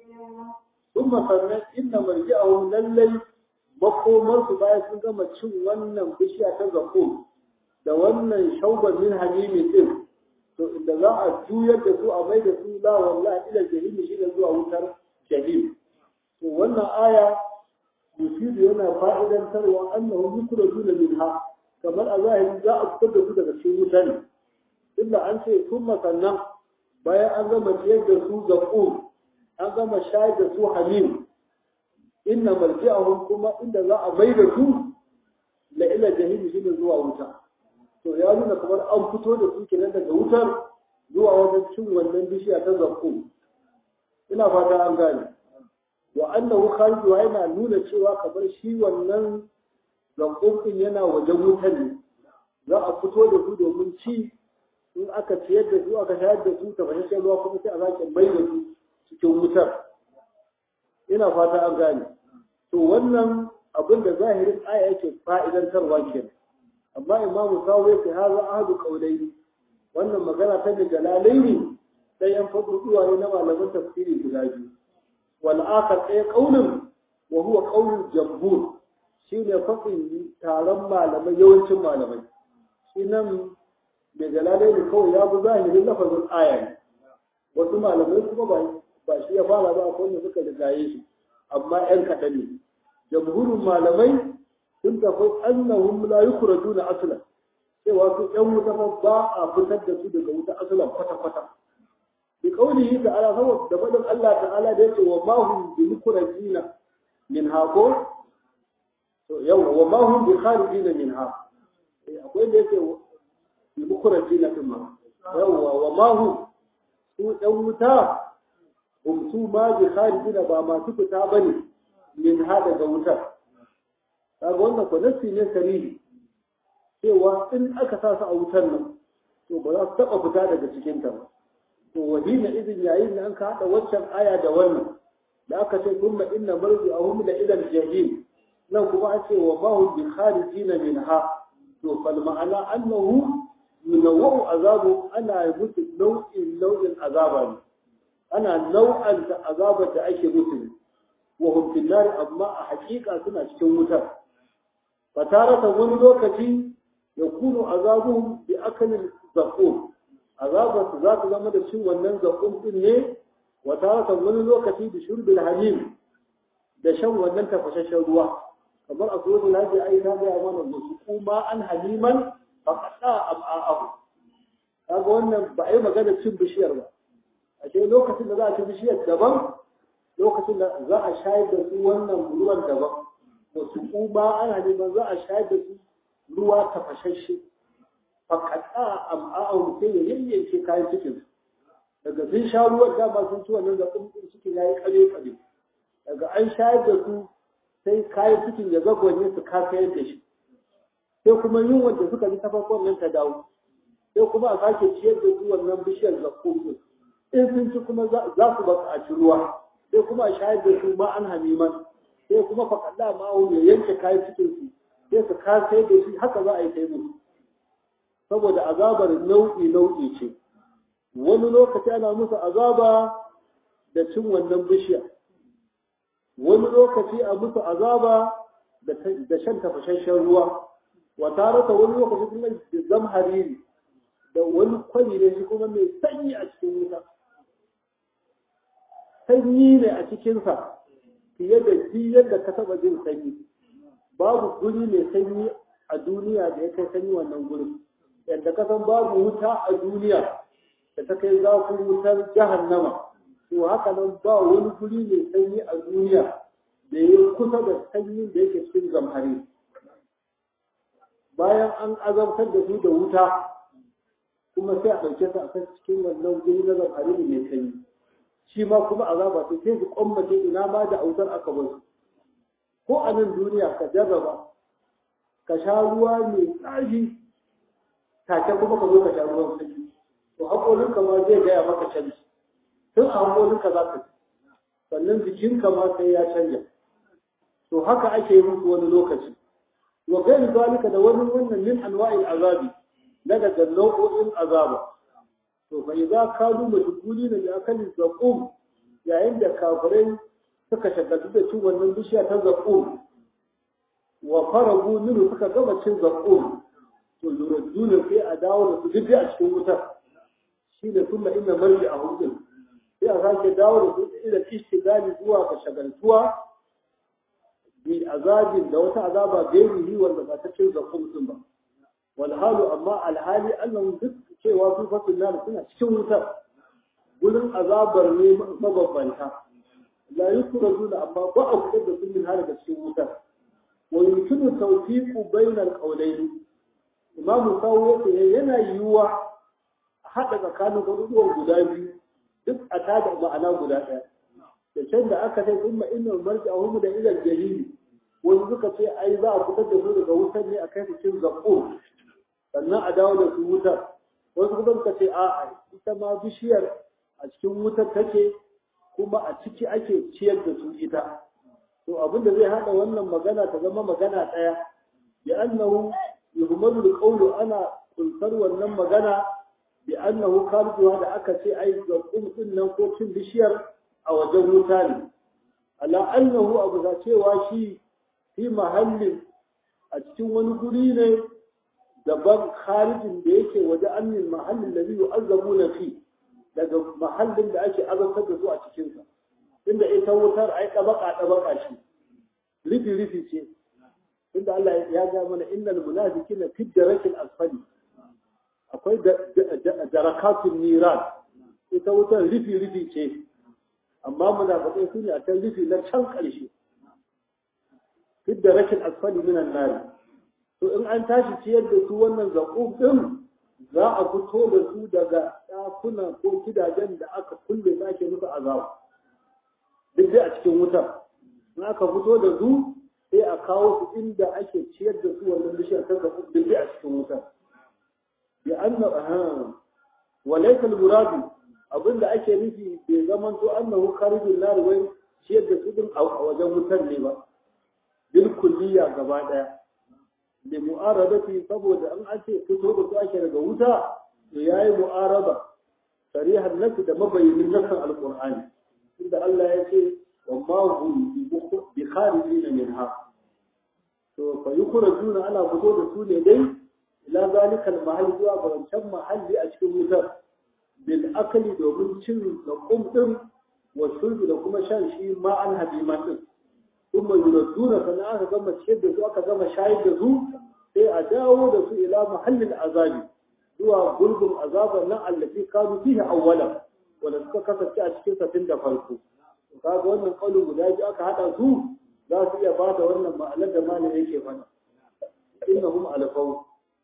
ثم sannan inna marji'ahum lallai makomar su bayan sun gama cin wannan bishiya ta zakum da wannan shauban min hamimi din to inda za a juyar da su a mai da su la wallahi ila jahim shi ne zuwa wutar jahim to wannan aya yufidu yana fa'idantarwa annahu yukhrajuna minha kamar a zahiri za a fitar da su daga cikin wuta ne illa an ce kuma sannan bayan an gama ciyar da su zakum an gama shayar da su hamim inna marji'ahum kuma inda za a bai da su la ila jahim shi ne zuwa wuta to ya nuna kamar an fito da su kenan daga wutar zuwa wajen cin wannan bishiya ta zakum ina fata an gane wa annahu khariju yana nuna cewa kamar shi wannan zakum din yana wajen wutar ne za a fito da su domin ci in aka ciyar da su aka shayar da su ta fahimtar ruwa kuma sai a sake mai da su cikin wutar ina fata an gane to wannan abin da zahirin aya yake fa'idantarwa kenan amma imamu sawo yake haza ahadu qawlaini wannan magana ta da jalalaini sai yan faduwa ne na malaman tafsiri guda biyu wal akhar ay qawlun wa huwa qawlul jamhur shine fadin taron malamai yawancin malamai shi nan da jalalaini kawai ya bu zahirin lafazin aya ne wasu malamai kuma ba ba shi ya fara ba akwai wanda suka rigaye shi amma yan kaɗan ne jamhurin malamai sun tafi annahum la yukhrajuna aslan cewa su yan wuta ba a fitar da su daga wuta aslan kwata kwata bi qawlihi ta'ala saboda da fadin Allah ta'ala da yace wa ma hum bi mukhrajina min hako to yau wa ma hum bi kharijina minha akwai da yake bi mukhrajina kuma yawa wa ma hum su yan wuta hum su ma bi kharijina ba masu fita bane min ha daga wutar kaga wannan kwanasi ne sarihi cewa in aka sa su a wutar nan to ba za su taɓa fita daga cikin ta ba to wadina idin yayin da an ka haɗa waccan aya da wannan da aka ce kuma inna marji'ahum la ila al-jahim nan kuma an ce wa ma hum bi kharijina minha to fal ma'ana annahu yunawwa'u azabu ana mutu nau'in nau'in azaba ne ana nau'an da azabar da ake mutu wa hum fil nar amma a haƙiƙa suna cikin wutar fatarata wani lokaci ya kunu azabuhum bi akalin zaqum azabar su za ta zama da cin wannan zaqum din ne wa tarata wani lokaci bi shurbil hamim da shan wannan tafashashen ruwa kamar a suratul hajj ai ta ga mana musu kuma an haliman faqata am'a'ahu kaga wannan ba ai magana cin bishiyar ba ashe lokacin da za a ci bishiyar daban lokacin da za a shayar da su wannan ruwan daban wasu kuma ana neman za a shayar da su ruwa tafashashe fakata am'a'un sai ya yayyanke kayan cikin daga sun sha ruwan dama sun ci wannan zaɓin cikin ya yi ƙabe-ƙabe daga an shayar da su sai kayan cikin ya zagwanye su kasayar da shi sai kuma yin wanda suka yi ta farkon nan ta dawo sai kuma a sake ciyar da su wannan bishiyar zakkun in sun ci kuma za su baka a ci ruwa sai kuma a shayar da su ma an hamiman sai kuma faƙalla ma'aun ya yanke kayan cikin su sai su kasai da shi haka za a yi taimu saboda azabar nau'i nau'i ce wani lokaci ana musu azaba da cin wannan bishiya wani lokaci a musu azaba da shan tafashashen ruwa wa tarata wani lokaci kuma da zamhariri da wani kwari ne shi kuma mai sanyi a cikin wuta sanyi ne a cikinsa fiye da ji yadda ka taba jin sanyi babu guri mai sanyi a duniya da ya kai sanyi wannan gurin yadda ka san babu wuta a duniya da ta kai zafin wutar jahannama to haka nan ba wani guri mai sanyi a duniya da ya kusa da sanyin da yake cikin zamhari bayan an azabtar da su da wuta kuma sai a ɗauke su a kan cikin wannan guri na zamhari mai sanyi shi ma kuma azaba sai sai su kwammace ina ma da autar aka bar su ko a nan duniya ka jarraba ka sha ruwa mai tsaji take kuma ka zo ka sha ruwan sanyi to haƙorinka ma zai gaya maka canji tun a haƙorinka za ka ci sannan jikinka ma sai ya canja to haka ake yi musu wani lokaci wa kai zalika da wani wannan min anwa'il azabi na daga nau'o'in azaba to fa idza kanu mashghulina bi akali zaqum yayin da kafirai suka shagaltu da cin wannan bishiya ta zaqum wa faragu minhu suka gama cin zaqum to yuraduna sai a dawo da su duk a cikin wutar shine kuma inna marji a hudun sai a sake dawo da su ila ishtigali zuwa ga shagaltuwa bi azabin da wata azaba gairihi wanda ba ta cin zaqum din ba wal halu amma al hali annahum duk cewa su fasin nar suna cikin wutar gurin azabar ne mababbanta la yukrajuna amma ba a fitar da sun min har da cikin wutar wa yumkinu tawfiqu bayna al-qawlayn imam sawu yace yana yiwuwa hada tsakanin garuruwan guda biyu duk a tada ma'ana guda ɗaya da can da aka sai kuma inna marji'ahum da ila al-jahim wani suka ce ai za a fitar da su daga wutar ne a kai su cikin zakko sannan a dawo da su wutar wasu kuma suka ce a'a ita ma bishiyar a cikin wutar take kuma a ciki ake ciyar da su ita to abin da zai hada wannan magana ta zama magana daya bi annahu yuhmalu alqawlu ana kunsar wannan magana bi annahu kharjuha da aka ce ai ga kumtsin nan ko cin bishiyar a wajen wuta ne ala annahu abu da cewa shi fi mahallin a cikin wani guri ne daban kharijin da yake waje annin mahallin da zai azabuna fi daga mahallin da ake azabtar da su a cikinsa inda ita wutar ai tabaka tabaka shi rifi rifi ce inda Allah ya ga mana innal munafiqina fi darakil asfali akwai darakatun niran ita wutar rifi rifi ce amma munafiqai su ne a kan rifi na can ƙarshe fi darakil asfali minan nar to in an tashi ciyar da su wannan zaqub din za a fito da su daga ɗakuna ko gidajen da aka kulle su ake musu azaba duk dai a cikin wutar in aka fito da su sai a kawo su inda ake ciyar da su wannan bishiyar ta zaqub duk dai a cikin wutar bi anna aha walaysa al-murad abinda ake nufi bai zaman to annahu kharijul nar wai ciyar da su din a wajen wutar ne ba bil kulliya gaba daya da mu'aradati saboda an ake fito da su ake daga wuta to yayi mu'araba sarihan nasu da mabayyin nasan alqur'ani inda Allah ya ce wa ma hum bi kharijin minha to fa yukhrajuna ana fito da su ne dai ila zalikal mahalli zuwa ga wancan mahalli a cikin wutar bil akali domin cin da kumdin wa shurbi da kuma shan shi ma an hadimatin kuma yuraduna sana aka gama ciyar da su aka gama shayar da su sai a dawo da su ila mahallin azabi zuwa gurgun azaban nan allafi kanu fihi awwala wanda suka kasance a cikin satin da farko kaga wannan kaulu guda biyu aka hada su za su iya bada wannan ma'anar da malamin yake mana innahum alfaw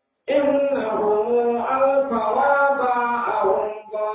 innahum alfawaba ahum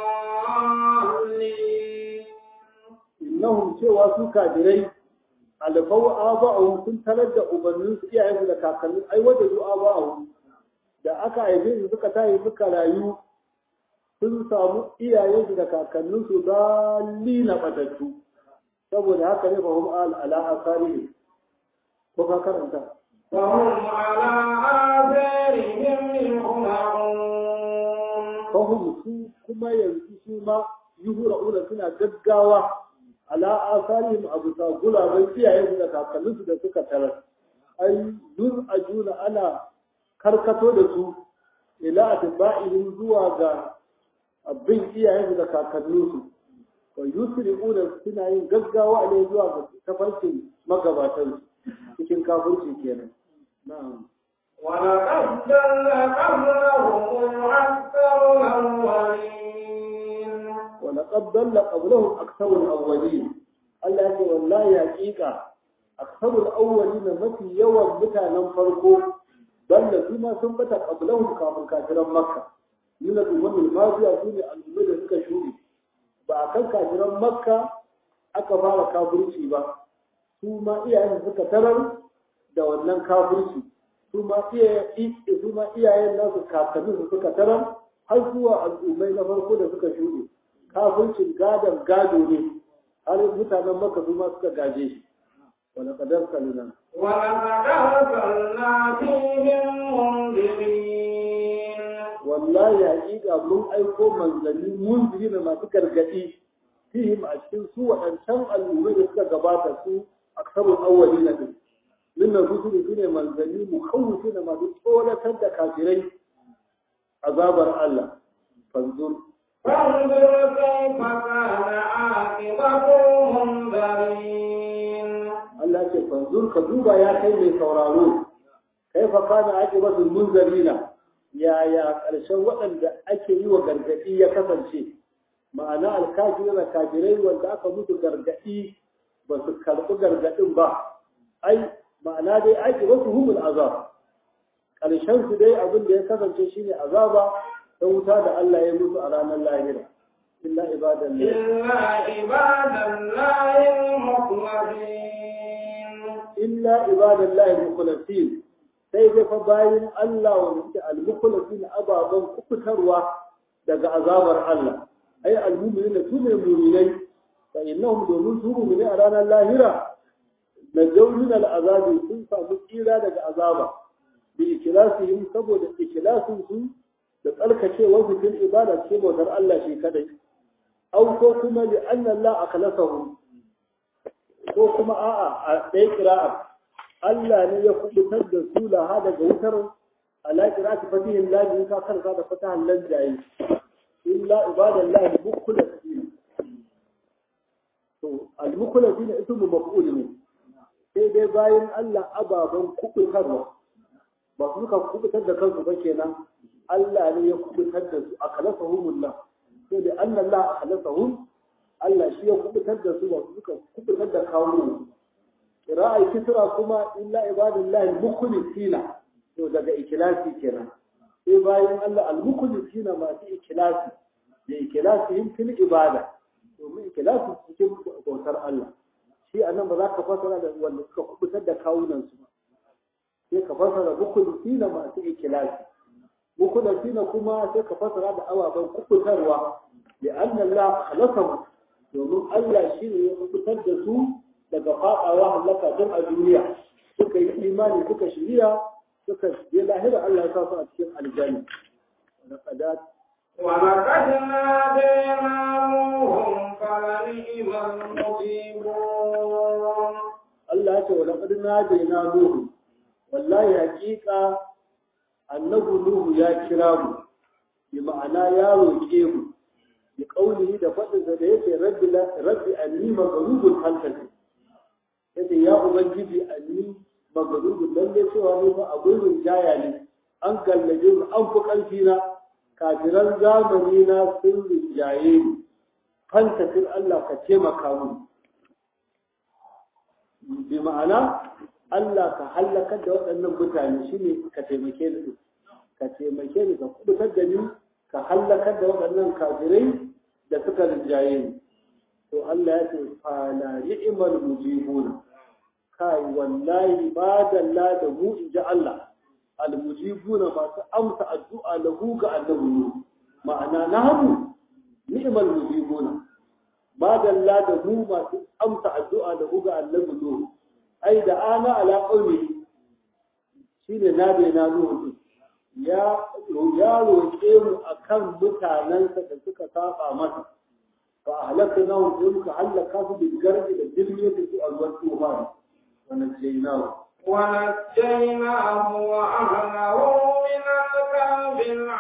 dallin innahum cewa su kafirai alfau aba'ahum sun tarar da ubannin su iyayensu da kakannin ai wanda su aba'ahum da aka haife su suka tayi suka rayu sun samu iyayensu da kakannin su dalina batattu saboda haka ne fa hum al ala asarihi ko ka karanta fa hum ala azarihim yuhmarun fa hum su kuma yanzu su ma yuhura'una suna gaggawa ala asarihim abu ta gulaban iyayen da kakanninsu da suka tarar ai zur ajuna ana karkato da su ila atba'ihim zuwa ga abin iyayen da kakanninsu wa yusri'una suna yin gaggawa ne zuwa ga tafarkin magabatan cikin kafirci kenan na'am ولقد ضل قبلهم أكثر الأولين ولقد ضل قبلهم أكثر الأولين الله يقول والله حقيقة أكثر الأولين متي يوم متى ننفرقوا ضل فيما ثبت قبلهم كافر كافر مكة من الأمم الماضية دون الأمم التي شوري فأكل كافر مكة أكفار كافرشي با ثم إياه سكترر دولنا كافرشي ثم إياه ثم إياه الناس كافرين سكترر har zuwa al'ummai na farko da suka shuɗe kafircin gadon gado ne har mutanen maka su ma suka gaje shi wani kadar kalina wallahi haƙiƙa mun aiko manzanni munziri da masu gargaɗi fihim a cikin su waɗancan al'ummai da suka gabata su aksarun awwali na ɗin linnan rusuli su ne manzanni mukawusi da masu tsoratar da kafirai azabar Allah fanzur فانظر كيف كان عاقبة المنذرين Allah ce fanzur ka duba ya kai mai sauraro kaifa kana aqibatul munzarina ya ya karshen waɗanda ake yi wa gargadi ya kasance ma'ana alkafirin da kafirai wanda aka musu gargadi ba su karɓi gargadin ba ai ma'ana dai aqibatu humul azab ƙarshen su dai abin da ya kasance shine azaba ta wuta da Allah ya musu a ranar lahira illa ibadan إلا عباد الله المخلصين illa ibadallahi al-mukhlasin sai dai fa bayin Allah wanda suke al-mukhlasin ababan kukutarwa daga azabar Allah ai al-mu'minina sune mu'minai fa innahum domin su mu'mini a ranar lahira na jawlin al-azabi sun samu tsira daga azaba bi ikilasihim saboda ikilasin su da tsarkacewar su fil ibada ce bautar Allah shi kadai au ko kuma li anna Allah akhlasahu ko kuma a'a a ɗaya kira'a Allah ne ya kubutar da su laha daga wutar ala qira'ati fatihin lahi ka karsa da fatahan lanjayi illa ibadallahi mukhlasin to al-mukhlasin ismu maf'ul ne sai dai bayan Allah ababan kubutarwa ba su ka kubutar da kansu ba kenan Allah ne ya kubutar da su aklasahumullah sai dai anna Allah aklasahum Allah shi ya kubutar da su ba su ka kubutar da kawo ra'ayi kisra kuma illa ibadallahi mukhlisina to daga ikhlasi kenan sai bayan Allah al-mukhlisina masu ikhlasi da ikhlasi fil ibada domin ikhlasi cikin bautar Allah shi anan ba za ka fasara da wanda suka kubutar da kawunan su sai ka fasara mukhlisina masu ikhlasi mukhlisina kuma sai ka fasara da ababan kubutarwa da anna Allah khalaqahu domin Allah shi ne ya kubutar da su daga faɗawa halaka don a duniya suka yi imani suka shirya suka yi lahira Allah ya sa su a cikin aljanna na qadat ولقد ناديناهم فلنعم المجيبون Allah ya ce wa laqad nadayna nuhu wallahi haqiqa annabi nuhu ya kira mu bi ma'ana ya roke mu bi qaulihi da fadin da yake rabbi rabbi anni maghlubun halkati yace ya ubangiji anni maghlubun lalle cewa ne fa abun rinjaya ne an gallaje mu an fi karfi na kafiran zamani na sun rinjaye ni fantakin Allah ka taimaka mu bi ma'ana Allah ka halakar da waɗannan mutane shine ka taimake ni ka taimake ni ka kubutar da ni ka halakar da waɗannan kafirai da suka rinjaye ni to Allah ya ce fa la ni'mal mujibuna kai wallahi ba dalla da mu inji Allah al mujibuna masu amsa addu'a lahu ga annabi ma'ana nahnu ni'mal mujibuna ba dalla da mu masu amsa addu'a lahu ga annabi nuhu ai da ana ala qaumi shine nabe na nuhu ya ya roke mu akan mutanansa da suka saba masa فأهلكناهم ذلك هلكوا بالجرد الدنيا في الوطوفان ونجيناه ونجيناه وأهله من الكرب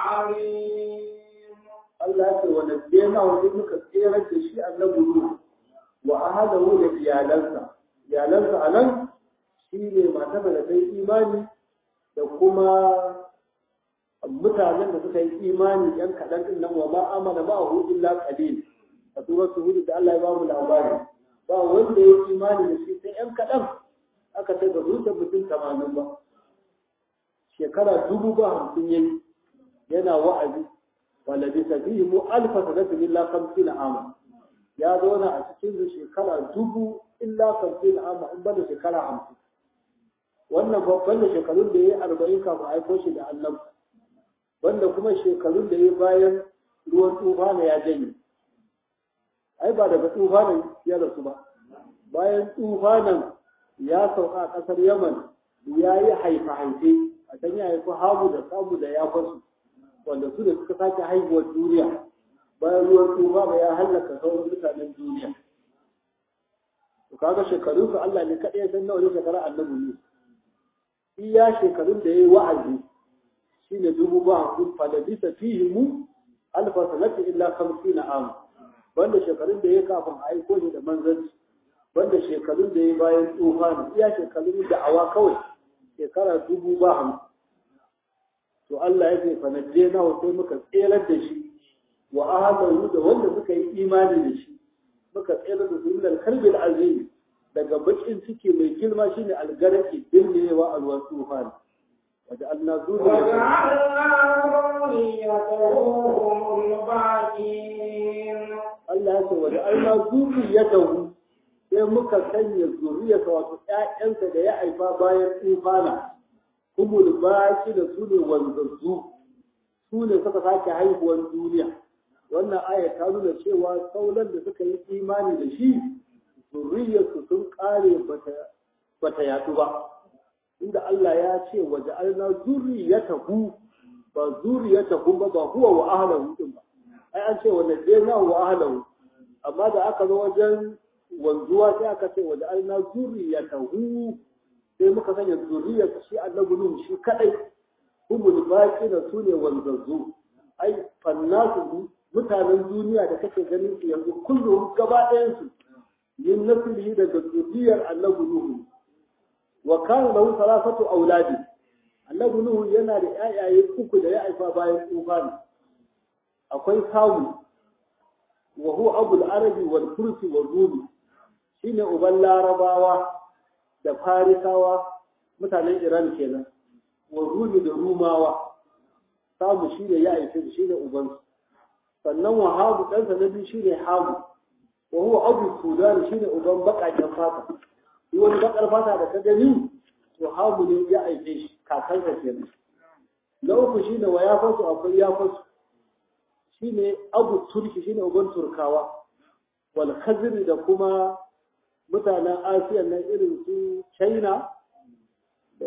العظيم الله يقول ونجيناه ذلك كثيرا الشيء النبوي وأهله لإيالنسا إيالنسا ألم شيء ما تبدأ في إيماني وكما mutanen da suka yi imani yan kaɗan ɗin nan wa ma amana ba hu illa qalil a suratul hud da Allah ya ba mu labari ba wanda ya yi imani da shi sai yan kaɗan aka ce ga zuciyar mutum tamanin ba shekara dubu ba hamsin yayi yana wa'azi walabi sabihi mu alfa sanatin illa khamsina ama ya zauna a cikin shekara dubu illa khamsina ama in bada shekara hamsin wannan babban da shekarun da ya yi arba'in kafin aiko shi da annabi wanda kuma shekarun da ya bayan ruwan tufana ya janye ai ba daga tufanin ya rasu ba bayan tufanin ya sauka a ƙasar yaman ya yi haifa-haife a can ya haifi hamu da samu da ya fasu wanda su da suka sake haihuwar duniya bayan ruwan tufana ya hallaka sauran mutanen duniya to kaga shekarun su Allah ne kaɗai ya san nawa ne shekara annabi ne iya shekarun da ya yi wa'azi shine dubu ba hamsin falabisa fihi mu alfa sanati illa khamsina am banda shekarun da ya kafin aiko ne da manzanci banda shekarun da ya bayan tufani iya shekarun da awa kawai shekara dubu ba hamsin to Allah ya ce fa najje na sai muka tserar da shi wa ahlahu da wanda suka yi imani da shi muka tserar da su min al-karbil azim daga bakin ciki mai girma shine algaraki dinnewa alwan tufani وجعلنا ذريتهم الباقين Allah ya ce waja'alna zurriyatahu sai muka sanya zuriyarsa wato ƴaƴansa da ya haifa bayan tufana kumul baki da su ne wanzazzu su ne suka sake haihuwar duniya wannan aya ta nuna cewa sauran da suka yi imani da shi zurriyarsu sun kare bata bata yadu ba inda Allah ya ce waja'alna zurriyatahu ba zurriyatahu ba ba huwa wa ahlihi din ba ai an ce wannan dai na wa ahlihi amma da aka zo wajen wanzuwa sai aka ce waja'alna zurriyatahu sai muka sanya zurriyarsa shi annabi nuhu shi kadai humul baqina sune wanzazzu ai fannasu mutanen duniya da kake ganin su yanzu kullum gaba ɗayan su yin nasiri daga zuriyar annabi nuhu wa kana lahu thalathatu auladi annabi nuhu yana da yayaye uku da ya haifa bayan tufani akwai samu wa huwa abul arabi wal fursi wal rumi shine uban larabawa da farisawa mutanen iran kenan wa rumi da rumawa samu shine ya haife shine uban sannan wahabu ɗansa na biyu shine hamu wa huwa abu sudan shine uban baƙaƙen fata duk wani baƙar fata da ka gani to hamu ne ya aike shi kakansa kenan na uku shine wa ya fasu akwai ya fasu shine abu turki shine uban turkawa wal khazir da kuma mutanen asiya nan irin su china da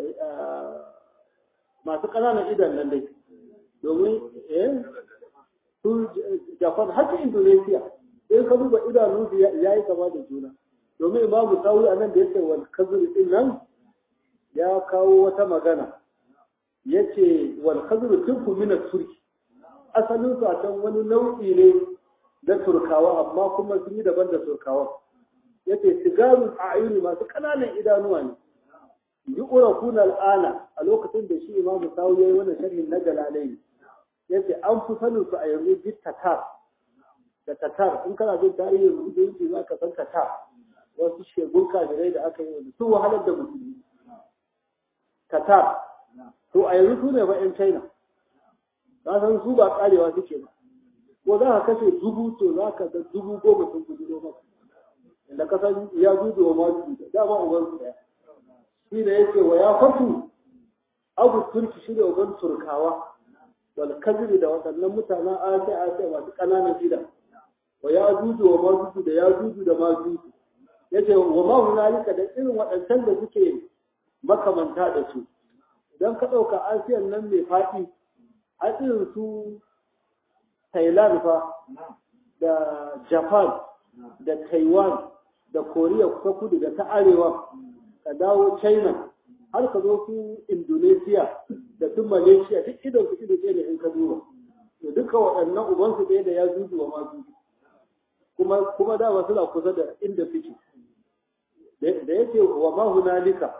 masu ƙananan idan nan dai domin eh su japan har indonesia sai ka duba idanunsu ya yi kama da juna domin imamu sawi a nan da yake wal khazir din nan ya kawo wata magana yace wal khazir tunku min turki asalin su a can wani nau'i ne da turkawa amma kuma sun yi daban da turkawa yace sigarun a'yuni masu kananan idanuwa ne yi urafun al'ana a lokacin da shi imamu sawi yayi wannan sharhin na jalalaini yace an fi sanin su a yanzu bit tatar da tatar in kana jin tarihin musulunci za ka san tatar wasu shegun kafirai da aka yi wani sun wahalar da musulmi tatar to a yanzu su ne ba 'yan china za san su ba karewa suke ba ko za ka kashe dubu to za ka ga dubu goma sun gudu maka inda ka san ya gudu wa masu da dama uban su daya shi da yake wa ya fatu abu turki shi da uban turkawa wal kaziri da waɗannan mutanen asiya asiya masu ƙananan gida wa ya juju wa majuju da ya juju da majuju yace wa ma hunalika da irin waɗancan da suke makamanta da su idan ka ɗauka asiyan nan mai faɗi a irin su thailand fa da japan da taiwan da koriya kusa kudu da ta arewa ka dawo china har ka zo su indonesia da su malaysia duk idan su ido ɗaya ne in ka duba to duka waɗannan ubansu ɗaya da ya juju wa majuju kuma kuma dama suna kusa da inda suke da yake wa ma hunalika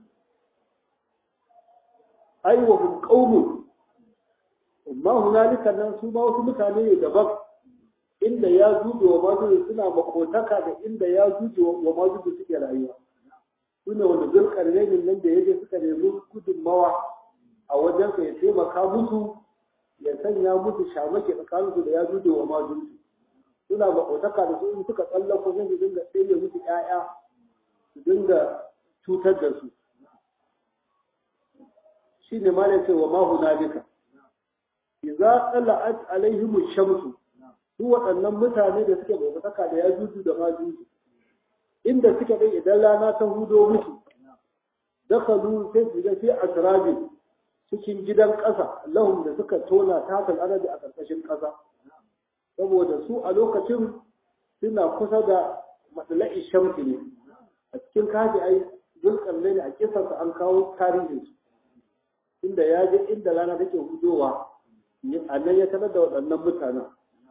ai wa hum qaumun ma hunalika nan su ma wasu mutane ne daban inda ya juju wa majuju suna makotaka da inda ya juju wa majuju suke rayuwa sune wanda zulkarnainin nan da yaje suka nemi gudunmawa a wajen sa ya taimaka musu ya sanya musu shamake tsakaninsu da ya juju wa majuju suna makotaka da su in suka tsallako sai su dinga tsaye musu ƴaƴa su dinga cutar da su shi ne ma ne ce wa mahu nalika idza tala'at alaihim shamsu su waɗannan mutane da suke makotaka da ya juju da majuju inda suke dai idan rana ta hudo musu dakalu sai su ga fi asrabi cikin gidan ƙasa lahum da suka tona takan arabi a ƙarƙashin ƙasa saboda su a lokacin suna kusa da matsala'i shamsi ne a cikin kafi ai zulkarne ne a kisarsa an kawo tarihin su inda ya je inda rana take hudowa a nan ya tarar da waɗannan mutanen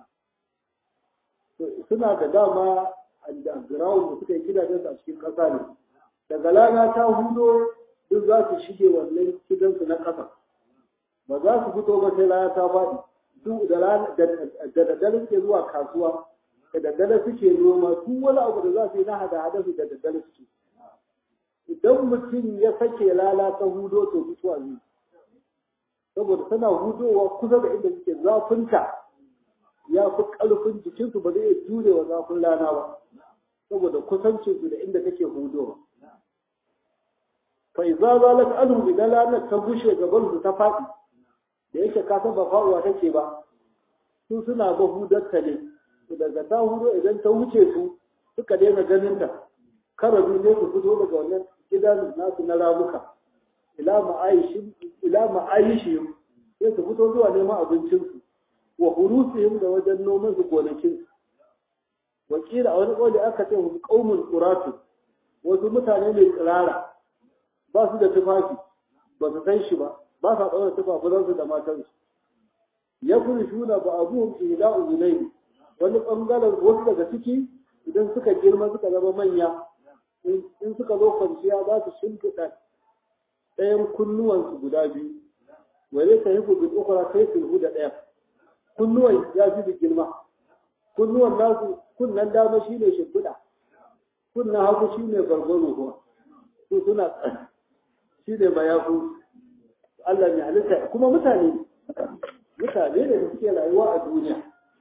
suna da dama underground da suka yi gidajensu a cikin ƙasa ne daga rana ta hudo duk za su shige wannan gidansu na ƙasa ba za su fito ba sai rana ta faɗi su da daddare suke zuwa kasuwa da daddare suke noma su wani abu da za su yi na hada-hada su da daddare suke idan mutum ya sake lalata hudo to mutuwa ne saboda tana hudowa kusa da inda suke zafinta ya fi ƙarfin jikinsu ba zai jure wa zafin rana ba saboda kusancinsu da inda take hudowa fa iza zalat anhu idan ranar ta bushe gaban su ta faɗi da yake ka san ba faɗuwa take ba su suna ba hudarta ne to daga ta hudo idan ta wuce su suka daina ganin ta karabi ne su fito daga wannan gidan nasu na ramuka ila ma'aishim ila ma'aishim sai su fito zuwa neman abincinsu wa hurusihim da wajen noman su gonakin wakila a wani ƙauli aka ce hum qaumun quratu wasu mutane mai tsirara ba su da tufafi ba su san shi ba ba sa ɗaura tufafinsu da matansu ya fi shuna ba abuhum ila uzunai wani ɓangaren wasu daga ciki idan suka girma suka zama manya in suka zo kwanciya za su shimfiɗa ɗayan kunnuwansu guda biyu wale ta yi gudu ukura kai sulhu da ɗaya kunnuwan ya fi da girma kunnuwan nasu kunnan dama shi ne shimfiɗa kunnan hagu shi ne gargaro kuma su suna shi ne mayafu Allah mai halitta kuma mutane mutane da suke rayuwa a duniya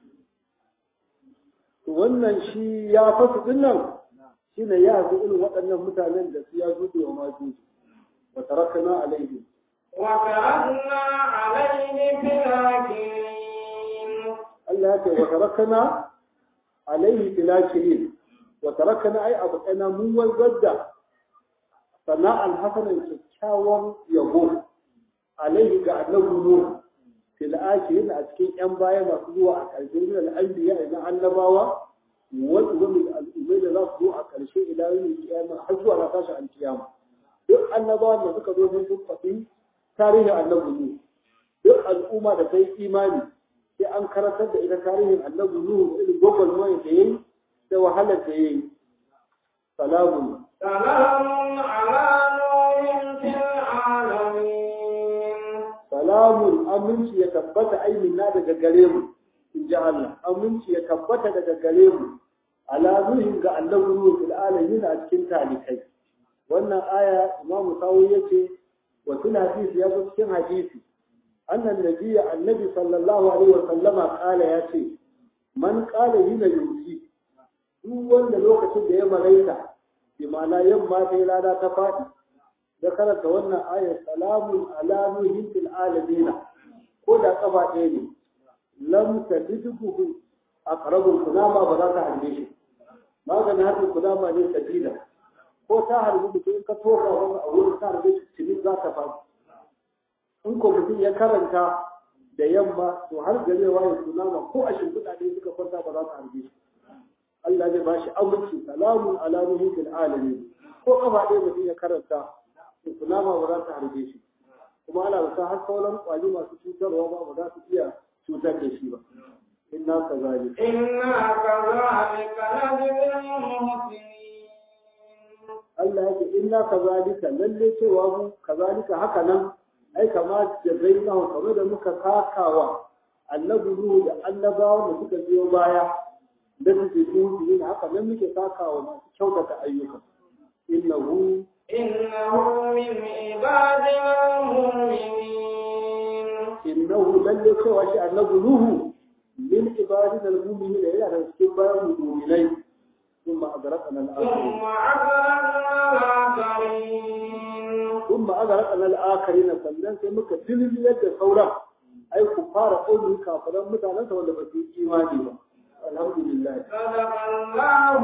wannan shi ya fasu dinnan shi ne ya haɗu irin waɗannan mutanen da su ya zuɗe wa majuji wa tarakana alaihi wa tarakna alaihi filakin Allah ya ce wa tarakana alaihi filakin wa tarakana ai abu kana mun wanzar da sana'al hasanan kyakkyawan yabo alaihi ga annabi nuh fil akhirin a cikin yan baya masu zuwa a ƙarshe da al'anbiya na annabawa wal ummi al'ummai da za su zo a ƙarshe ila yawmin kiyama har zuwa na tashi al-kiyama duk annabawan da suka zo sun faɗi tarihin annabi nuh duk al'umma da ta yi imani sai an karantar da ita tarihin annabi nuh irin gwagwarmayar da yayi da wahalar da yayi salamun salamun ala nuhin fil alamin salamun aminci ya tabbata aimina daga gare mu in ji Allah aminci ya tabbata daga gare mu ala nuhin ga annabi nuh fil alamin a cikin talikai wannan aya imamu sawi yace wa fil hadisi ya zo cikin hadisi annan nabiyya annabi sallallahu alaihi wa sallama kala yace man qala hina yusi duk wanda lokacin da ya malaika bi ma'ana yamma sai rana ta fadi da karanta wannan ayar salamun ala nuhin fil alamin ko da kafa ɗaya ne lam tadidhu aqrabul kunama ba za ta harbe shi maganin harbin kunama ne sabila ko ta harbi mutum in ka toka wani a wurin ta harbe shi tuni za ta faɗi in ko mutum ya karanta da yamma to har gare waye kunama ko a shimfiɗa ne suka kwanta ba za ta harbe shi Allah zai ba shi aminci salamun ala nuhin fil alamin ko kafa ɗaya mutum ya karanta kunama ba za ta harbe shi kuma ana da har sauran kwali masu cutarwa ba ba za su iya cutar da shi ba inna kazalika inna kazalika najzil muhsinin Allah yake inna kazalika lalle cewa mu kazalika haka nan ai kama jazainahu kamar da muka kakawa annabi ruhu da annabawa da suka biyo baya da su ji haka nan muke kakawa masu kyautata ayyuka innahu إنه من عبادنا المؤمنين إنه لن يكون شيء أنه له من عبادنا المؤمنين إلى أن يكون المؤمنين ثم أدركنا الآخرين ثم أغرقنا الآخرين ثم أدركنا الآخرين فلن سيمك تلبية الثورة أي كفار قوله كافرا متعنى ولا بسيط إيماني الحمد لله صدق الله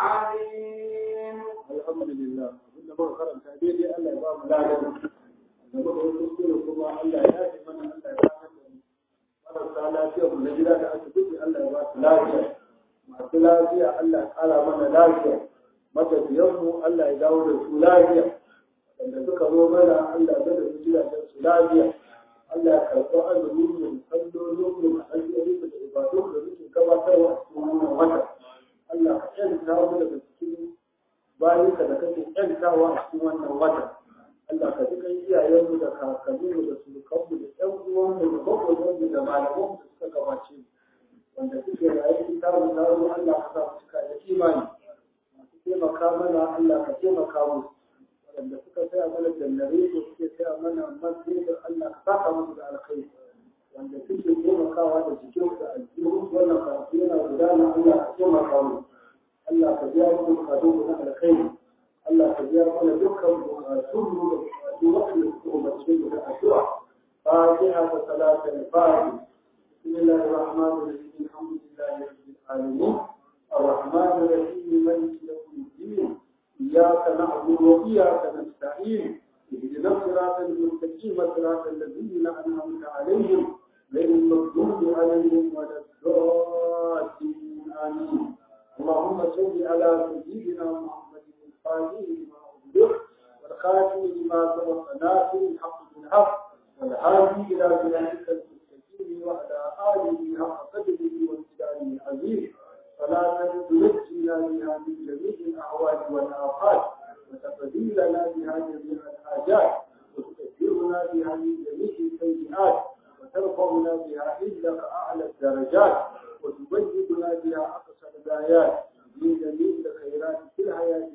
العظيم الحمد لله muka karanta daidai Allah ya ba mu ladan da muka yi kuskure kuma Allah ya yi mana Allah ya ba mu marasa lafiya mu na gida da asibiti Allah ya ba su lafiya masu lafiya Allah ya kara mana lafiya matafiyanmu Allah ya dawo da su lafiya wanda suka zo mana Allah ya da su gidajen su lafiya Allah ya karɓi azumin mu sallolin mu a alƙawarin da ibadun da muke gabatarwa a cikin wannan wata Allah ka yanta mu daga cikin bayan ka da kake ƴantawa a cikin wannan wata Allah ka ji kan iyayenmu da kakanninmu da surukanmu da ƴan uwanmu da maƙwabtanmu da malamanmu da suka gabace mu wanda suke raye cikin tarin taro Allah ka sa mu cika da imani masu taimaka mana Allah ka taimaka musu waɗanda suka saya mana jannare ko suke saya mana masjid Allah ka saka musu da alkhairi wanda suke taimakawa da cikin da aljihu wannan karatu yana gudana Allah ka taimaka musu Allah ka biya mu bukatun na alkhairi Allah ka biya mana dukkan bukatun mu da bukatun waɗanda suka umarce mu da addu'a fatiha da salatul fatiha bismillahir rahmanir rahim alhamdulillahi rabbil alamin arrahmanir rahim maliki yawmiddin iyyaka na'budu wa iyyaka nasta'in ihdinas siratal المستقيم صراط الذين أنعمت عليهم غير المغضوب عليهم ولا الضالين آمين. اللهم صل على سيدنا محمد الفاتح لما أغلق والخاتم لما سبق ناصر الحق بالحق والهادي إلى صراطك المستقيم وعلى آله حق قدره وامتداره العظيم صلاة تنجينا بها من جميع الأحوال والآفات وتقضي لنا بها جميع الحاجات وتكفرنا بها من جميع السيئات وترفعنا بها عندك أعلى الدرجات وتبيضنا بها أقصى الغايات من جميع الخيرات في الحياة